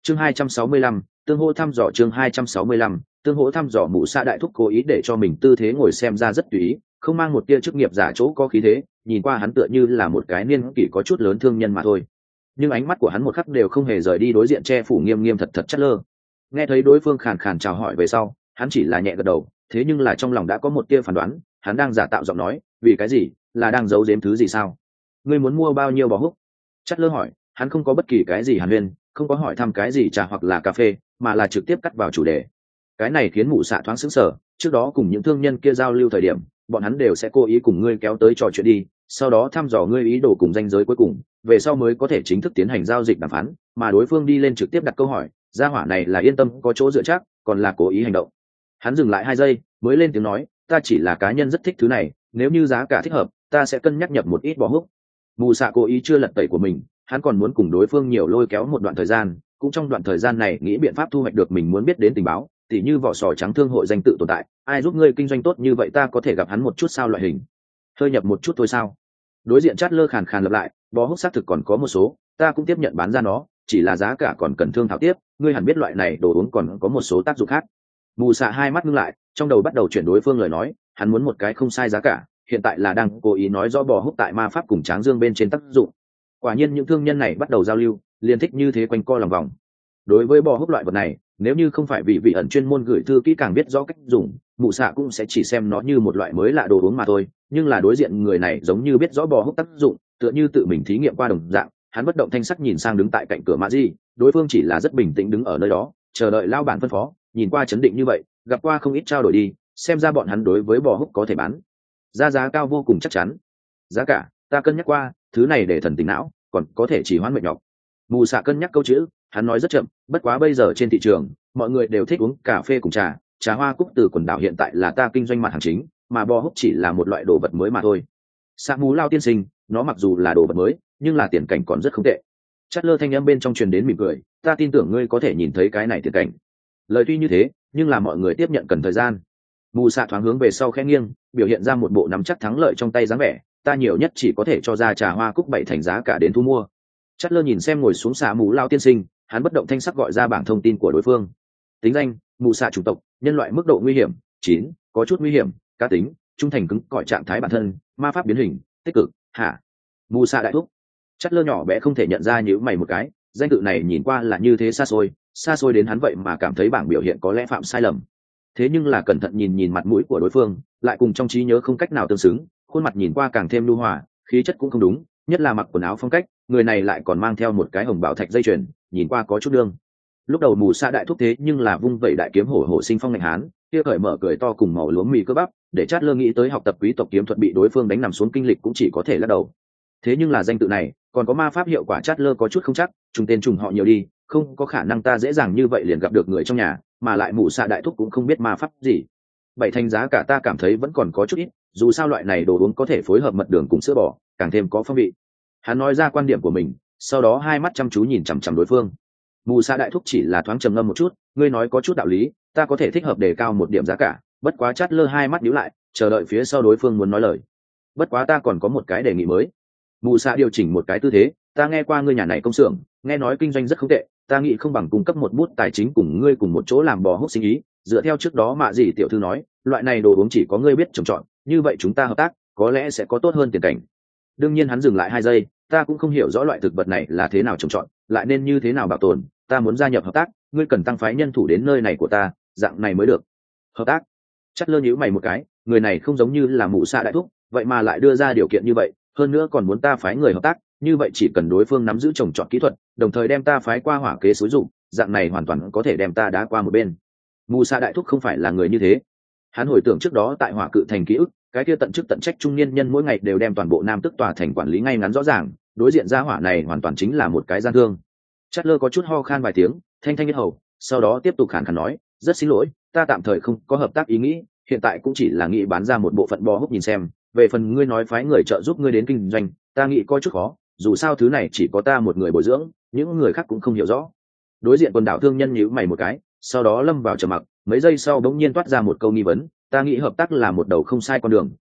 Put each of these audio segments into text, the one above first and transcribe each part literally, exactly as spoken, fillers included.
chương hai trăm sáu mươi lăm, tương hỗ thăm dò chương hai trăm sáu mươi lăm, tương hỗ thăm dò. Mụ xạ đại thúc cố ý để cho mình tư thế ngồi xem ra rất tùy ý, không mang một tia chức nghiệp giả chỗ có khí thế, nhìn qua hắn tựa như là một cái niên kỷ có chút lớn thương nhân mà thôi. Nhưng ánh mắt của hắn một khắc đều không hề rời đi đối diện che phủ nghiêm nghiêm thật thật chất lơ. Nghe thấy đối phương khàn khàn chào hỏi về sau, hắn chỉ là nhẹ gật đầu, thế nhưng là trong lòng đã có một tia phán đoán, hắn đang giả tạo giọng nói, vì cái gì, là đang giấu giếm thứ gì sao? Ngươi muốn mua bao nhiêu bò húc? Chất lơ hỏi, hắn không có bất kỳ cái gì hàn huyên, không có hỏi thăm cái gì trà hoặc là cà phê, mà là trực tiếp cắt vào chủ đề. Cái này khiến mụ xạ thoáng sững sờ, trước đó cùng những thương nhân kia giao lưu thời điểm, bọn hắn đều sẽ cố ý cùng ngươi kéo tới trò chuyện đi, sau đó thăm dò ngươi ý đồ cùng danh giới cuối cùng, về sau mới có thể chính thức tiến hành giao dịch đàm phán, mà đối phương đi lên trực tiếp đặt câu hỏi, gia hỏa này là yên tâm có chỗ dựa chắc, còn là cố ý hành động. Hắn dừng lại hai giây, mới lên tiếng nói, ta chỉ là cá nhân rất thích thứ này, nếu như giá cả thích hợp, ta sẽ cân nhắc nhập một ít bò húc. Mù xạ cố ý chưa lật tẩy của mình, hắn còn muốn cùng đối phương nhiều lôi kéo một đoạn thời gian, cũng trong đoạn thời gian này nghĩ biện pháp thu hoạch được mình muốn biết đến tình báo, tỉ như vỏ sò trắng thương hội danh tự tồn tại, ai giúp ngươi kinh doanh tốt như vậy ta có thể gặp hắn một chút sao loại hình. Hơi nhập một chút thôi sao? Đối diện chát lơ khàn khàn lặp lại, bò húc xác thực còn có một số, ta cũng tiếp nhận bán ra nó, chỉ là giá cả còn cần thương thảo tiếp, ngươi hẳn biết loại này đồ uống còn có một số tác dụng khác. Mù xạ hai mắt ngưng lại, trong đầu bắt đầu chuyển đối phương lời nói, hắn muốn một cái không sai giá cả, hiện tại là đang cố ý nói rõ bò húc tại ma pháp cùng tráng dương bên trên tác dụng. Quả nhiên những thương nhân này bắt đầu giao lưu, liền thích như thế quanh co lòng vòng. Đối với bò húc loại vật này, nếu như không phải vì vị ẩn chuyên môn gửi thư kỹ càng biết rõ cách dùng, mụ xạ cũng sẽ chỉ xem nó như một loại mới lạ đồ uống mà thôi. Nhưng là đối diện người này giống như biết rõ bò húc tác dụng, tựa như tự mình thí nghiệm qua đồng dạng. Hắn bất động thanh sắc nhìn sang đứng tại cạnh cửa mã di, đối phương chỉ là rất bình tĩnh đứng ở nơi đó, chờ đợi lao bản phân phó, nhìn qua chấn định như vậy, gặp qua không ít trao đổi đi, xem ra bọn hắn đối với bò húc có thể bán ra giá cao vô cùng chắc chắn. Giá cả ta cân nhắc qua, thứ này để thần tính não, còn có thể chỉ hoãn mệt nhọc. Mù xạ cân nhắc câu chữ, hắn nói rất chậm, bất quá bây giờ trên thị trường mọi người đều thích uống cà phê cùng trà, trà hoa cúc từ quần đảo hiện tại là ta kinh doanh mặt hàng chính, mà bò húc chỉ là một loại đồ vật mới mà thôi. Sa mù lao tiên sinh, nó mặc dù là đồ vật mới, nhưng là tiền cảnh còn rất không tệ. Chát lơ thanh âm bên trong truyền đến mỉm cười, ta tin tưởng ngươi có thể nhìn thấy cái này tiền cảnh. Lời tuy như thế, nhưng là mọi người tiếp nhận cần thời gian. Mù xạ thoáng hướng về sau khẽ nghiêng, biểu hiện ra một bộ nắm chắc thắng lợi trong tay dáng vẻ, ta nhiều nhất chỉ có thể cho ra trà hoa cúc bảy thành giá cả đến thu mua. Chát lơ nhìn xem ngồi xuống xạ mù lao tiên sinh, hắn bất động thanh sắc gọi ra bảng thông tin của đối phương. Tính danh: mù xạ chủng tộc, nhân loại, mức độ nguy hiểm chín, có chút nguy hiểm, cá tính: trung thành cứng cỏi trạng thái bản thân, ma pháp biến hình, tích cực, hả? Mù xạ đại thúc. Chát lơ nhỏ bé không thể nhận ra nhíu mày một cái, danh tự này nhìn qua là như thế xa xôi, xa xôi đến hắn vậy mà cảm thấy bảng biểu hiện có lẽ phạm sai lầm. Thế nhưng là cẩn thận nhìn nhìn mặt mũi của đối phương, lại cùng trong trí nhớ không cách nào tương xứng, khuôn mặt nhìn qua càng thêm nhu hòa, khí chất cũng không đúng, nhất là mặc quần áo phong cách, người này lại còn mang theo một cái hồng bảo thạch dây chuyền, nhìn qua có chút đương. Lúc đầu mù xạ đại thúc thế nhưng là vung vẩy đại kiếm hổ hổ sinh phong ngạnh hán, kia cởi mở cười to cùng màu lúa mì cơ bắp, để Chát lơ nghĩ tới học tập quý tộc kiếm thuật bị đối phương đánh nằm xuống kinh lịch cũng chỉ có thể lắc đầu. Thế nhưng là danh tự này còn có ma pháp hiệu quả, Chát lơ có chút không chắc, trùng tên trùng họ nhiều đi, không có khả năng ta dễ dàng như vậy liền gặp được người trong nhà, mà lại mù xạ đại thúc cũng không biết ma pháp gì. Bảy thành giá cả ta cảm thấy vẫn còn có chút ít, dù sao loại này đồ uống có thể phối hợp mật đường cùng sữa bò, càng thêm có phong vị. Hắn nói ra quan điểm của mình, sau đó hai mắt chăm chú nhìn chằm chằm đối phương. Mù xạ đại thúc chỉ là thoáng trầm ngâm một chút, ngươi nói có chút đạo lý, ta có thể thích hợp đề cao một điểm giá cả, bất quá. Chát lơ hai mắt nhíu lại, chờ đợi phía sau đối phương muốn nói lời. Bất quá ta còn có một cái đề nghị mới. Mù xạ điều chỉnh một cái tư thế, ta nghe qua ngươi nhà này công xưởng, nghe nói kinh doanh rất không tệ, ta nghĩ không bằng cung cấp một bút tài chính cùng ngươi cùng một chỗ làm bò húc sinh ý, dựa theo trước đó mạ gì tiểu thư nói, loại này đồ uống chỉ có ngươi biết trồng trọt, như vậy chúng ta hợp tác có lẽ sẽ có tốt hơn tiền cảnh. Đương nhiên hắn dừng lại hai giây, ta cũng không hiểu rõ loại thực vật này là thế nào trồng trọt, lại nên như thế nào bảo tồn, ta muốn gia nhập hợp tác, ngươi cần tăng phái nhân thủ đến nơi này của ta, dạng này mới được. Hợp tác? Chát lơ nhíu mày một cái, người này không giống như là mụ xạ đại thúc, vậy mà lại đưa ra điều kiện như vậy, hơn nữa còn muốn ta phái người hợp tác, như vậy chỉ cần đối phương nắm giữ trồng trọt kỹ thuật, đồng thời đem ta phái qua hỏa kế xúi dụng, dạng này hoàn toàn có thể đem ta đá qua một bên. Mù xạ đại thúc không phải là người như thế. Hắn hồi tưởng trước đó tại hỏa cự thành ký ức, cái kia tận chức tận trách trung niên nhân mỗi ngày đều đem toàn bộ nam tức tòa thành quản lý ngay ngắn rõ ràng, đối diện gia hỏa này hoàn toàn chính là một cái gian thương. Chát lơ có chút ho khan vài tiếng, thanh thanh nhất hầu, sau đó tiếp tục khàn khàn nói, rất xin lỗi, ta tạm thời không có hợp tác ý nghĩ, hiện tại cũng chỉ là nghĩ bán ra một bộ phận bò húc nhìn xem, về phần ngươi nói phái người trợ giúp ngươi đến kinh doanh, ta nghĩ có chút khó, dù sao thứ này chỉ có ta một người bồi dưỡng, những người khác cũng không hiểu rõ. Đối diện quần đảo thương nhân nhíu mày một cái, sau đó lâm vào trầm mặc, mấy giây sau bỗng nhiên toát ra một câu nghi vấn, ta nghĩ hợp tác là một đầu không sai con đường,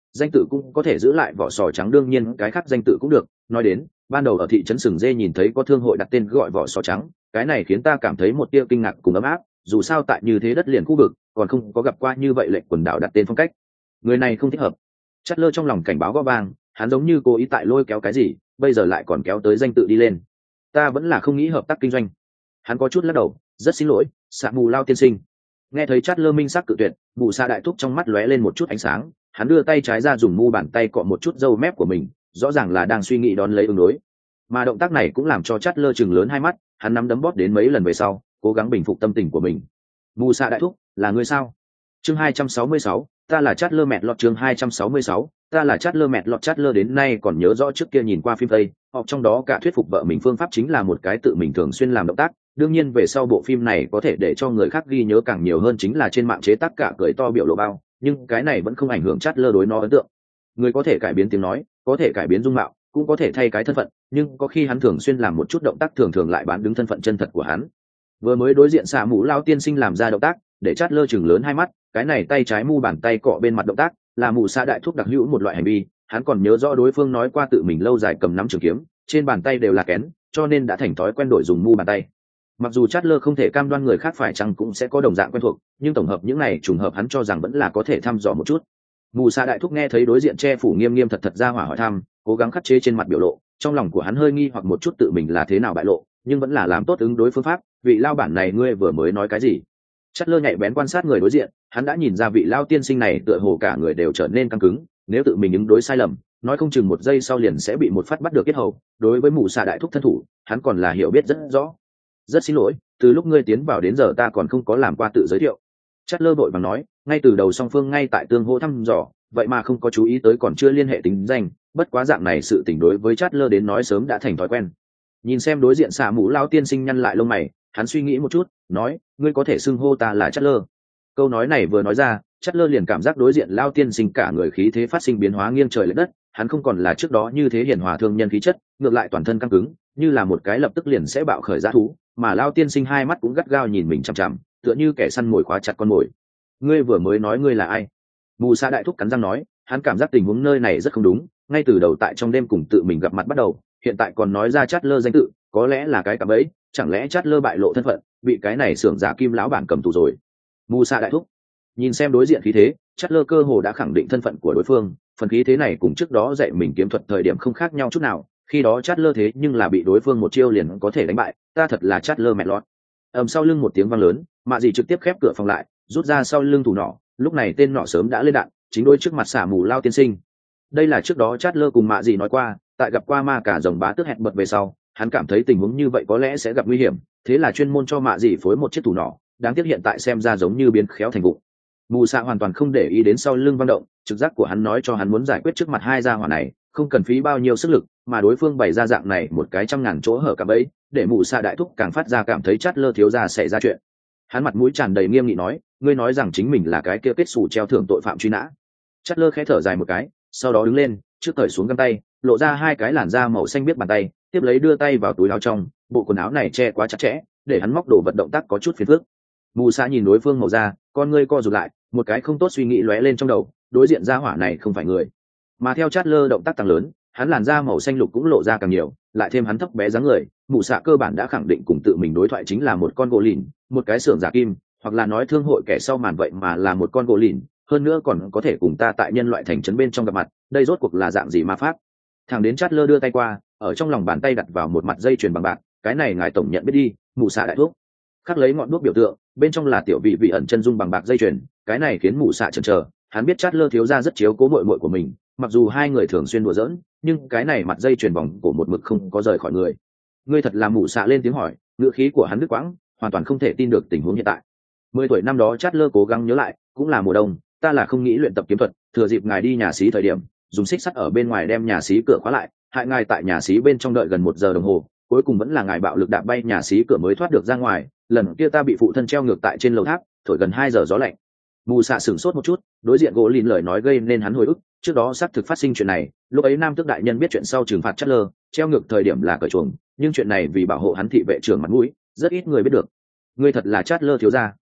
danh tự cũng có thể giữ lại vỏ sò trắng, đương nhiên cái khác danh tự cũng được. Nói đến ban đầu ở thị trấn Sừng Dê nhìn thấy có thương hội đặt tên gọi vỏ sò trắng, cái này khiến ta cảm thấy một tia kinh ngạc cùng ấm áp, dù sao tại như thế đất liền khu vực còn không có gặp qua như vậy lệnh quần đảo đặt tên phong cách. Người này không thích hợp. Chát lơ trong lòng cảnh báo gõ vang, hắn giống như cố ý tại lôi kéo cái gì, bây giờ lại còn kéo tới danh tự đi lên. Ta vẫn là không nghĩ hợp tác kinh doanh. Hắn có chút lắc đầu, rất xin lỗi, Sạ Mù Lao tiên sinh. Nghe thấy Chát lơ minh sắc cự tuyệt, Mù Sa đại thúc trong mắt lóe lên một chút ánh sáng, hắn đưa tay trái ra dùng mu bàn tay cọ một chút râu mép của mình, rõ ràng là đang suy nghĩ đón lấy ứng đối. Mà động tác này cũng làm cho Chát lơ chừng lớn hai mắt, hắn nắm đấm bóp đến mấy lần về sau, cố gắng bình phục tâm tình của mình. Mù Sa đại thúc, là người sao? Chương hai trăm sáu mươi sáu, ta là Chát lơ mẹt lọt. Chương hai trăm sáu mươi sáu, ta là Chát lơ mẹt lọt. Chát lơ đến nay còn nhớ rõ trước kia nhìn qua phim Tây, hoặc trong đó cả thuyết phục vợ mình phương pháp chính là một cái tự mình thường xuyên làm động tác. Đương nhiên về sau bộ phim này có thể để cho người khác ghi nhớ càng nhiều hơn chính là trên mạng chế tác cả cười to biểu lộ bao, nhưng cái này vẫn không ảnh hưởng Chát lơ đối nó ấn tượng. Người có thể cải biến tiếng nói, có thể cải biến dung mạo, cũng có thể thay cái thân phận, nhưng có khi hắn thường xuyên làm một chút động tác thường thường lại bán đứng thân phận chân thật của hắn. Vừa mới đối diện Xạ Mũ Lao tiên sinh làm ra động tác, để Chát lơ chừng lớn hai mắt, cái này tay trái mu bàn tay cọ bên mặt động tác, là Mù Sa đại thúc đặc hữu một loại hành vi, hắn còn nhớ rõ đối phương nói qua tự mình lâu dài cầm nắm trường kiếm, trên bàn tay đều là kén, cho nên đã thành thói quen đổi dùng mu bàn tay. Mặc dù Chát lơ không thể cam đoan người khác phải chăng cũng sẽ có đồng dạng quen thuộc, nhưng tổng hợp những này trùng hợp hắn cho rằng vẫn là có thể thăm dò một chút. Mù Sa đại thúc nghe thấy đối diện che phủ nghiêm nghiêm thật thật ra hỏa hỏi thăm, cố gắng khắc chế trên mặt biểu lộ, trong lòng của hắn hơi nghi hoặc một chút tự mình là thế nào bại lộ, nhưng vẫn là làm tốt ứng đối phương pháp. Vị lao bản này ngươi vừa mới nói cái gì? Chát lơ nhạy bén quan sát người đối diện, hắn đã nhìn ra vị lao tiên sinh này tựa hồ cả người đều trở nên căng cứng, nếu tự mình ứng đối sai lầm, nói không chừng một giây sau liền sẽ bị một phát bắt được kết hầu. Đối với Mù Sa đại thúc thân thủ, hắn còn là hiểu biết rất rõ. Rất xin lỗi, từ lúc ngươi tiến vào đến giờ ta còn không có làm qua tự giới thiệu. Chát lơ vội vàng nói, ngay từ đầu song phương ngay tại tương hỗ thăm dò, vậy mà không có chú ý tới còn chưa liên hệ tính danh, bất quá dạng này sự tình đối với Chát lơ đến nói sớm đã thành thói quen. Nhìn xem đối diện Xạ Mũ Lao tiên sinh nhăn lại lông mày, hắn suy nghĩ một chút, nói, ngươi có thể xưng hô ta là Chát lơ. Câu nói này vừa nói ra, Chát lơ liền cảm giác đối diện Lao tiên sinh cả người khí thế phát sinh biến hóa nghiêng trời lệch đất, hắn không còn là trước đó như thế hiền hòa thương nhân khí chất, ngược lại toàn thân căng cứng, như là một cái lập tức liền sẽ bạo khởi dã thú, mà Lao tiên sinh hai mắt cũng gắt gao nhìn mình chằm chằm, tựa như kẻ săn mồi khóa chặt con mồi. Ngươi vừa mới nói ngươi là ai? Mù Sa đại thúc cắn răng nói, hắn cảm giác tình huống nơi này rất không đúng, ngay từ đầu tại trong đêm cùng tự mình gặp mặt bắt đầu, hiện tại còn nói ra Chát lơ danh tự, có lẽ là cái cạm bẫy, chẳng lẽ Chát lơ bại lộ thân phận, bị cái này xưởng giả kim lão bản cầm tù rồi? Mù Sa đại thúc nhìn xem đối diện khí thế, Chát lơ cơ hồ đã khẳng định thân phận của đối phương, phần khí thế này cùng trước đó dạy mình kiếm thuật thời điểm không khác nhau chút nào, khi đó Chát lơ thế nhưng là bị đối phương một chiêu liền có thể đánh bại, ta thật là Chát lơ mẹ lọt. Ầm sau lưng một tiếng vang lớn, Mạ Dị trực tiếp khép cửa phòng lại, rút ra sau lưng thủ nỏ, lúc này tên nỏ sớm đã lên đạn, chính đối trước mặt Xạ Mù Lao tiên sinh. Đây là trước đó Chát lơ cùng Mạ Dị nói qua, tại gặp qua ma cả rồng bá tước hẹn bật về sau, hắn cảm thấy tình huống như vậy có lẽ sẽ gặp nguy hiểm, thế là chuyên môn cho Mạ Dị phối một chiếc thủ nỏ, đáng tiếc hiện tại xem ra giống như biến khéo thành vụ. Mù Sa hoàn toàn không để ý đến sau lưng vang động, trực giác của hắn nói cho hắn muốn giải quyết trước mặt hai gia hỏa này, không cần phí bao nhiêu sức lực, mà đối phương bày ra dạng này một cái trăm ngàn chỗ hở cả bẫy, để Mù Sa đại thúc càng phát ra cảm thấy Chát lơ thiếu gia xảy ra chuyện. Hắn mặt mũi tràn đầy nghiêm nghị nói, ngươi nói rằng chính mình là cái kia kết xù treo thưởng tội phạm truy nã. Chát lơ khẽ thở dài một cái, sau đó đứng lên, trước cởi xuống găng tay, lộ ra hai cái làn da màu xanh biếc bàn tay, tiếp lấy đưa tay vào túi áo trong, bộ quần áo này che quá chặt chẽ, để hắn móc đồ vật động tác có chút phiền phức. Mù Sa nhìn đối phương màu da, con ngươi co rụt lại, một cái không tốt suy nghĩ lóe lên trong đầu, đối diện gia hỏa này không phải người. Mà theo Chát lơ động tác tăng lớn, hắn làn da màu xanh lục cũng lộ ra càng nhiều, lại thêm hắn thấp bé dáng người, Mù Sa cơ bản đã khẳng định cùng tự mình đối thoại chính là một con gỗ lìn, một cái xưởng giả kim, hoặc là nói thương hội kẻ sau màn vậy mà là một con gỗ lìn, hơn nữa còn có thể cùng ta tại nhân loại thành trấn bên trong gặp mặt, đây rốt cuộc là dạng gì ma pháp? Thằng đến Chát lơ đưa tay qua, ở trong lòng bàn tay đặt vào một mặt dây chuyền bằng bạc, cái này ngài tổng nhận biết đi, Mù Sa đại thuốc. Khắc lấy ngọn đuốc biểu tượng, bên trong là tiểu vị vị ẩn chân dung bằng bạc dây chuyền, cái này khiến Mù Sa chần chờ, hắn biết Chát lơ thiếu gia rất chiếu cố muội muội của mình, mặc dù hai người thường xuyên đùa giỡn, nhưng cái này mặt dây chuyền vòng của một mực không có rời khỏi người. Ngươi thật là Mù Sa lên tiếng hỏi, ngữ khí của hắn đứt quãng, hoàn toàn không thể tin được tình huống hiện tại. Mười tuổi năm đó Chát lơ cố gắng nhớ lại, cũng là mùa đông, ta là không nghĩ luyện tập kiếm thuật, thừa dịp ngài đi nhà xí thời điểm, dùng xích sắt ở bên ngoài đem nhà xí cửa khóa lại, hại ngài tại nhà xí bên trong đợi gần một giờ đồng hồ, cuối cùng vẫn là ngài bạo lực đạp bay nhà xí cửa mới thoát được ra ngoài, lần kia ta bị phụ thân treo ngược tại trên lầu tháp, thổi gần hai giờ gió lạnh. Mù Sa sửng sốt một chút, đối diện gỗ lìn lời nói gây nên hắn hồi ức, trước đó xác thực phát sinh chuyện này, lúc ấy Nam Tước đại nhân biết chuyện sau trừng phạt Chát lơ, treo ngược thời điểm là cởi chuồng, nhưng chuyện này vì bảo hộ hắn thị vệ trưởng mặt mũi, rất ít người biết được. Ngươi thật là Chát lơ thiếu gia.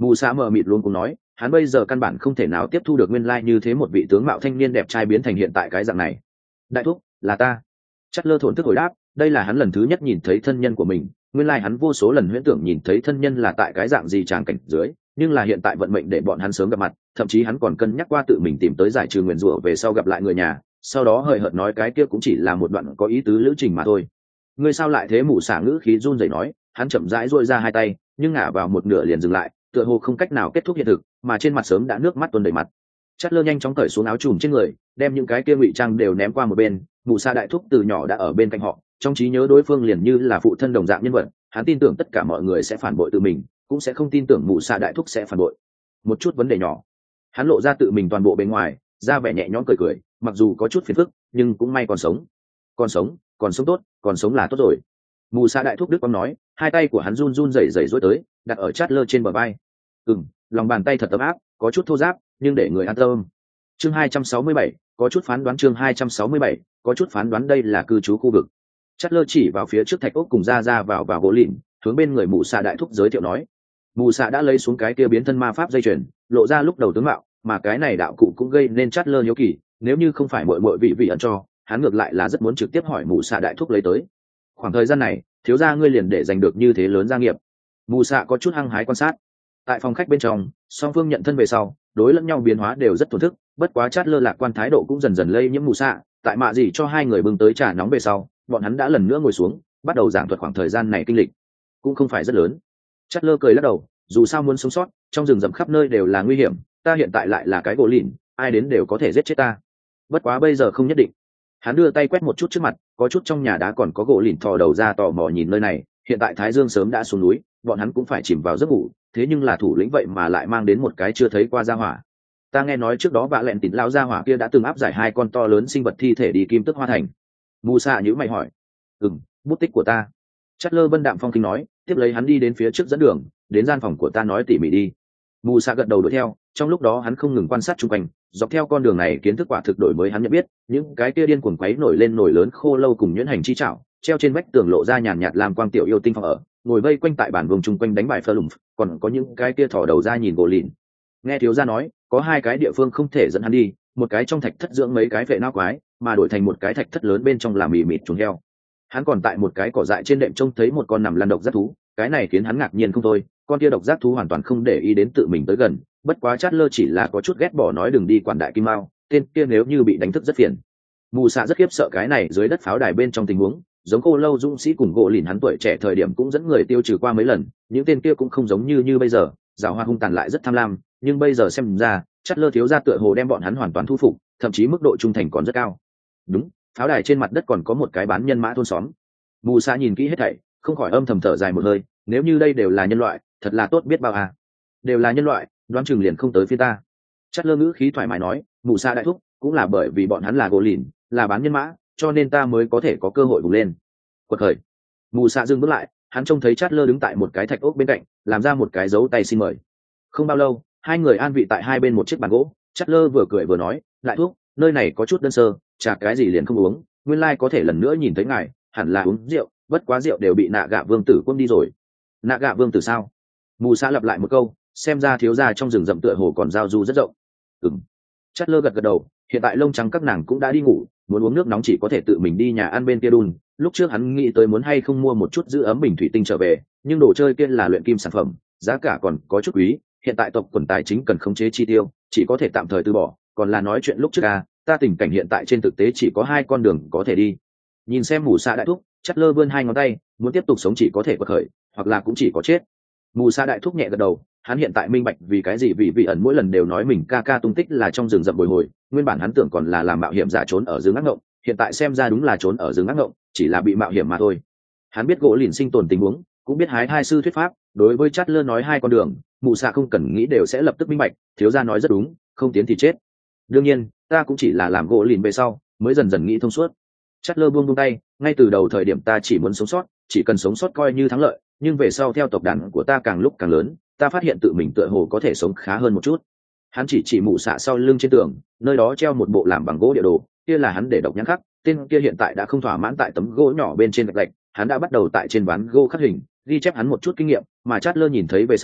Mù Sa mờ mịt luôn cũng nói, hắn bây giờ căn bản không thể nào tiếp thu được nguyên lai như thế một vị tướng mạo thanh niên đẹp trai biến thành hiện tại cái dạng này. Đại thúc, là ta. Chát lơ thổn thức hồi đáp, đây là hắn lần thứ nhất nhìn thấy thân nhân của mình, nguyên lai hắn vô số lần huyễn tưởng nhìn thấy thân nhân là tại cái dạng gì tràng cảnh dưới, nhưng là hiện tại vận mệnh để bọn hắn sớm gặp mặt, thậm chí hắn còn cân nhắc qua tự mình tìm tới giải trừ nguyền rủa về sau gặp lại người nhà, sau đó hời hợt nói cái kia cũng chỉ là một đoạn có ý tứ lữ trình mà thôi. Ngươi sao lại thế? Mù Sa ngữ khí run rẩy nói, hắn chậm rãi duỗi ra hai tay, nhưng ngả vào một nửa liền dừng lại, tựa hồ không cách nào kết thúc hiện thực, mà trên mặt sớm đã nước mắt tuôn đầy mặt. Chát lơ nhanh chóng cởi xuống áo trùm trên người, đem những cái kia ngụy trang đều ném qua một bên. Mù Sa đại thúc từ nhỏ đã ở bên cạnh họ, trong trí nhớ đối phương liền như là phụ thân đồng dạng nhân vật, hắn tin tưởng tất cả mọi người sẽ phản bội tự mình, cũng sẽ không tin tưởng Mù Sa đại thúc sẽ phản bội. Một chút vấn đề nhỏ, hắn lộ ra tự mình toàn bộ bên ngoài, ra vẻ nhẹ nhõm cười cười, mặc dù có chút phiền phức, nhưng cũng may còn sống. Còn sống, còn sống tốt, còn sống là tốt rồi. Mù Sa đại thúc đức quang nói, hai tay của hắn run run rẩy rẩy duỗi tới, đặt ở Chát lơ trên bờ vai. Ừm, lòng bàn tay thật ấm áp, có chút thô ráp, nhưng để người an tâm. Chương hai trăm sáu mươi bảy, có chút phán đoán. Chương hai trăm sáu mươi bảy, có chút phán đoán. Đây là cư trú khu vực. Chát lơ chỉ vào phía trước thạch ốc cùng ra ra vào vào gỗ lìn, hướng bên người Mù Sa đại thúc giới thiệu nói. Mù Sa đã lấy xuống cái kia biến thân ma pháp dây chuyền, lộ ra lúc đầu tướng mạo, mà cái này đạo cụ cũng gây nên Chát lơ hiếu kỳ, nếu như không phải muội muội vị vị ẩn cho, hắn ngược lại là rất muốn trực tiếp hỏi Mù Sa đại thúc lấy tới. Khoảng thời gian này, thiếu gia ngươi liền để giành được như thế lớn gia nghiệp. Mù Sa có chút hăng hái quan sát. Tại phòng khách bên trong, song phương nhận thân về sau, đối lẫn nhau biến hóa đều rất thổn thức, bất quá Chát lơ lạc quan thái độ cũng dần dần lây nhiễm Mù Sa. Tại mạ gì cho hai người bưng tới trà nóng về sau, bọn hắn đã lần nữa ngồi xuống, bắt đầu giảng thuật khoảng thời gian này kinh lịch, cũng không phải rất lớn. Chát lơ cười lắc đầu, dù sao muốn sống sót, trong rừng rậm khắp nơi đều là nguy hiểm, ta hiện tại lại là cái gỗ lìn, ai đến đều có thể giết chết ta. Bất quá bây giờ không nhất định. Hắn đưa tay quét một chút trước mặt, có chút trong nhà đá còn có gỗ lìn thò đầu ra tò mò nhìn nơi này. Hiện tại thái dương sớm đã xuống núi, bọn hắn cũng phải chìm vào giấc ngủ, thế nhưng là thủ lĩnh vậy mà lại mang đến một cái chưa thấy qua gia hỏa. Ta nghe nói trước đó vạ lẹn tịn lão gia hỏa kia đã từng áp giải hai con to lớn sinh vật thi thể đi Kim Tức Hoa Thành. Mù Sa nhíu mày hỏi. Ừm, bút tích của ta. Chát lơ vân đạm phong kinh nói, tiếp lấy hắn đi đến phía trước dẫn đường, đến gian phòng của ta nói tỉ mỉ đi. Mù Sa gật đầu đuổi theo, trong lúc đó hắn không ngừng quan sát xung quanh, dọc theo con đường này kiến thức quả thực đổi mới hắn nhận biết, những cái kia điên cuồng quấy nổi lên nổi lớn khô lâu cùng nhuyễn hành chi trảo, treo trên vách tường lộ ra nhàn nhạt làm quang tiểu yêu tinh phòng ở, ngồi vây quanh tại bàn vùng chung quanh đánh bài phơ lùm, còn có những cái kia thò đầu ra nhìn gỗ lìn. Nghe thiếu gia nói, có hai cái địa phương không thể dẫn hắn đi, một cái trong thạch thất dưỡng mấy cái vệ nao quái, mà đổi thành một cái thạch thất lớn bên trong làm mì mịt chuồng heo. Hắn còn tại một cái cỏ dại trên đệm trông thấy một con nằm lăn độc giác thú, cái này khiến hắn ngạc nhiên không thôi, con kia độc giác thú hoàn toàn không để ý đến tự mình tới gần, bất quá Chát lơ chỉ là có chút ghét bỏ nói đừng đi quản đại kim mao, tên kia nếu như bị đánh thức rất phiền. Mù Sa rất khiếp sợ cái này dưới đất pháo đài bên trong tình huống, giống cô lâu dũng sĩ cùng gỗ lìn hắn tuổi trẻ thời điểm cũng dẫn người tiêu trừ qua mấy lần, những tên kia cũng không giống như như bây giờ, giàu hoa hung tàn lại rất tham lam, nhưng bây giờ xem ra, Chát lơ thiếu gia tựa hồ đem bọn hắn hoàn toàn thu phục, thậm chí mức độ trung thành còn rất cao. Đúng, pháo đài trên mặt đất còn có một cái bán nhân mã thôn xóm. Mù Sa nhìn kỹ hết thảy, không khỏi âm thầm thở dài một hơi, nếu như đây đều là nhân loại, thật là tốt biết bao à. Đều là nhân loại, đoán chừng liền không tới phía ta. Chát lơ ngữ khí thoải mái nói, Mù Sa đại thúc, cũng là bởi vì bọn hắn là gỗ lìn, là bán nhân mã, cho nên ta mới có thể có cơ hội vùng lên. Quật khởi. Mù Sa dừng bước lại, hắn trông thấy Chát lơ đứng tại một cái thạch ốc bên cạnh, làm ra một cái dấu tay xin mời. Không bao lâu, hai người an vị tại hai bên một chiếc bàn gỗ, Chát lơ vừa cười vừa nói, lại thúc, nơi này có chút đơn sơ, chả cái gì liền không uống, nguyên lai like có thể lần nữa nhìn thấy ngài, hẳn là uống rượu, bất quá rượu đều bị Nạ Gạ vương tử quân đi rồi. Nạ Gạ vương tử sao? Mù Sa lặp lại một câu, xem ra thiếu gia trong rừng rậm tựa hồ còn giao du rất rộng. Ừm. Chát lơ gật gật đầu, hiện tại lông trắng các nàng cũng đã đi ngủ, muốn uống nước nóng chỉ có thể tự mình đi nhà ăn bên kia đun. Lúc trước hắn nghĩ tới muốn hay không mua một chút giữ ấm bình thủy tinh trở về, nhưng đồ chơi kia là luyện kim sản phẩm, giá cả còn có chút quý, hiện tại tộc quần tài chính cần khống chế chi tiêu, chỉ có thể tạm thời từ bỏ, còn là nói chuyện lúc trước à, ta tình cảnh hiện tại trên thực tế chỉ có hai con đường có thể đi. Nhìn xem Mù Sa đại thúc, Chát lơ vươn hai ngón tay, muốn tiếp tục sống chỉ có thể quật khởi, hoặc là cũng chỉ có chết. Mù Sa đại thúc nhẹ gật đầu, hắn hiện tại minh bạch vì cái gì vị vị ẩn mỗi lần đều nói mình ca ca tung tích là trong rừng rậm bồi hồi, nguyên bản hắn tưởng còn là làm mạo hiểm giả trốn ở rừng ác ngộng, hiện tại xem ra đúng là trốn ở rừng ác ngộng, chỉ là bị mạo hiểm mà thôi. Hắn biết gỗ lìn sinh tồn tình huống, cũng biết hái hai sư thuyết pháp, đối với Chát lơ nói hai con đường, Mù Sa không cần nghĩ đều sẽ lập tức minh bạch, thiếu gia nói rất đúng, không tiến thì chết. Đương nhiên, ta cũng chỉ là làm gỗ lìn về sau, mới dần dần nghĩ thông suốt. Chát lơ buông buông tay, ngay từ đầu thời điểm ta chỉ muốn sống sót, chỉ cần sống sót coi như thắng lợi, nhưng về sau theo tộc đàn của ta càng lúc càng lớn, ta phát hiện tự mình tựa hồ có thể sống khá hơn một chút. Hắn chỉ chỉ Mù Sa sau lưng trên tường, nơi đó treo một bộ làm bằng gỗ địa đồ, kia là hắn để độc nhãn khắc, tên kia hiện tại đã không thỏa mãn tại tấm gỗ nhỏ bên trên gạch gạch, hắn đã bắt đầu tại trên ván gỗ khắc hình, ghi chép hắn một chút kinh nghiệm, mà Chát lơ nhìn thấy về sau,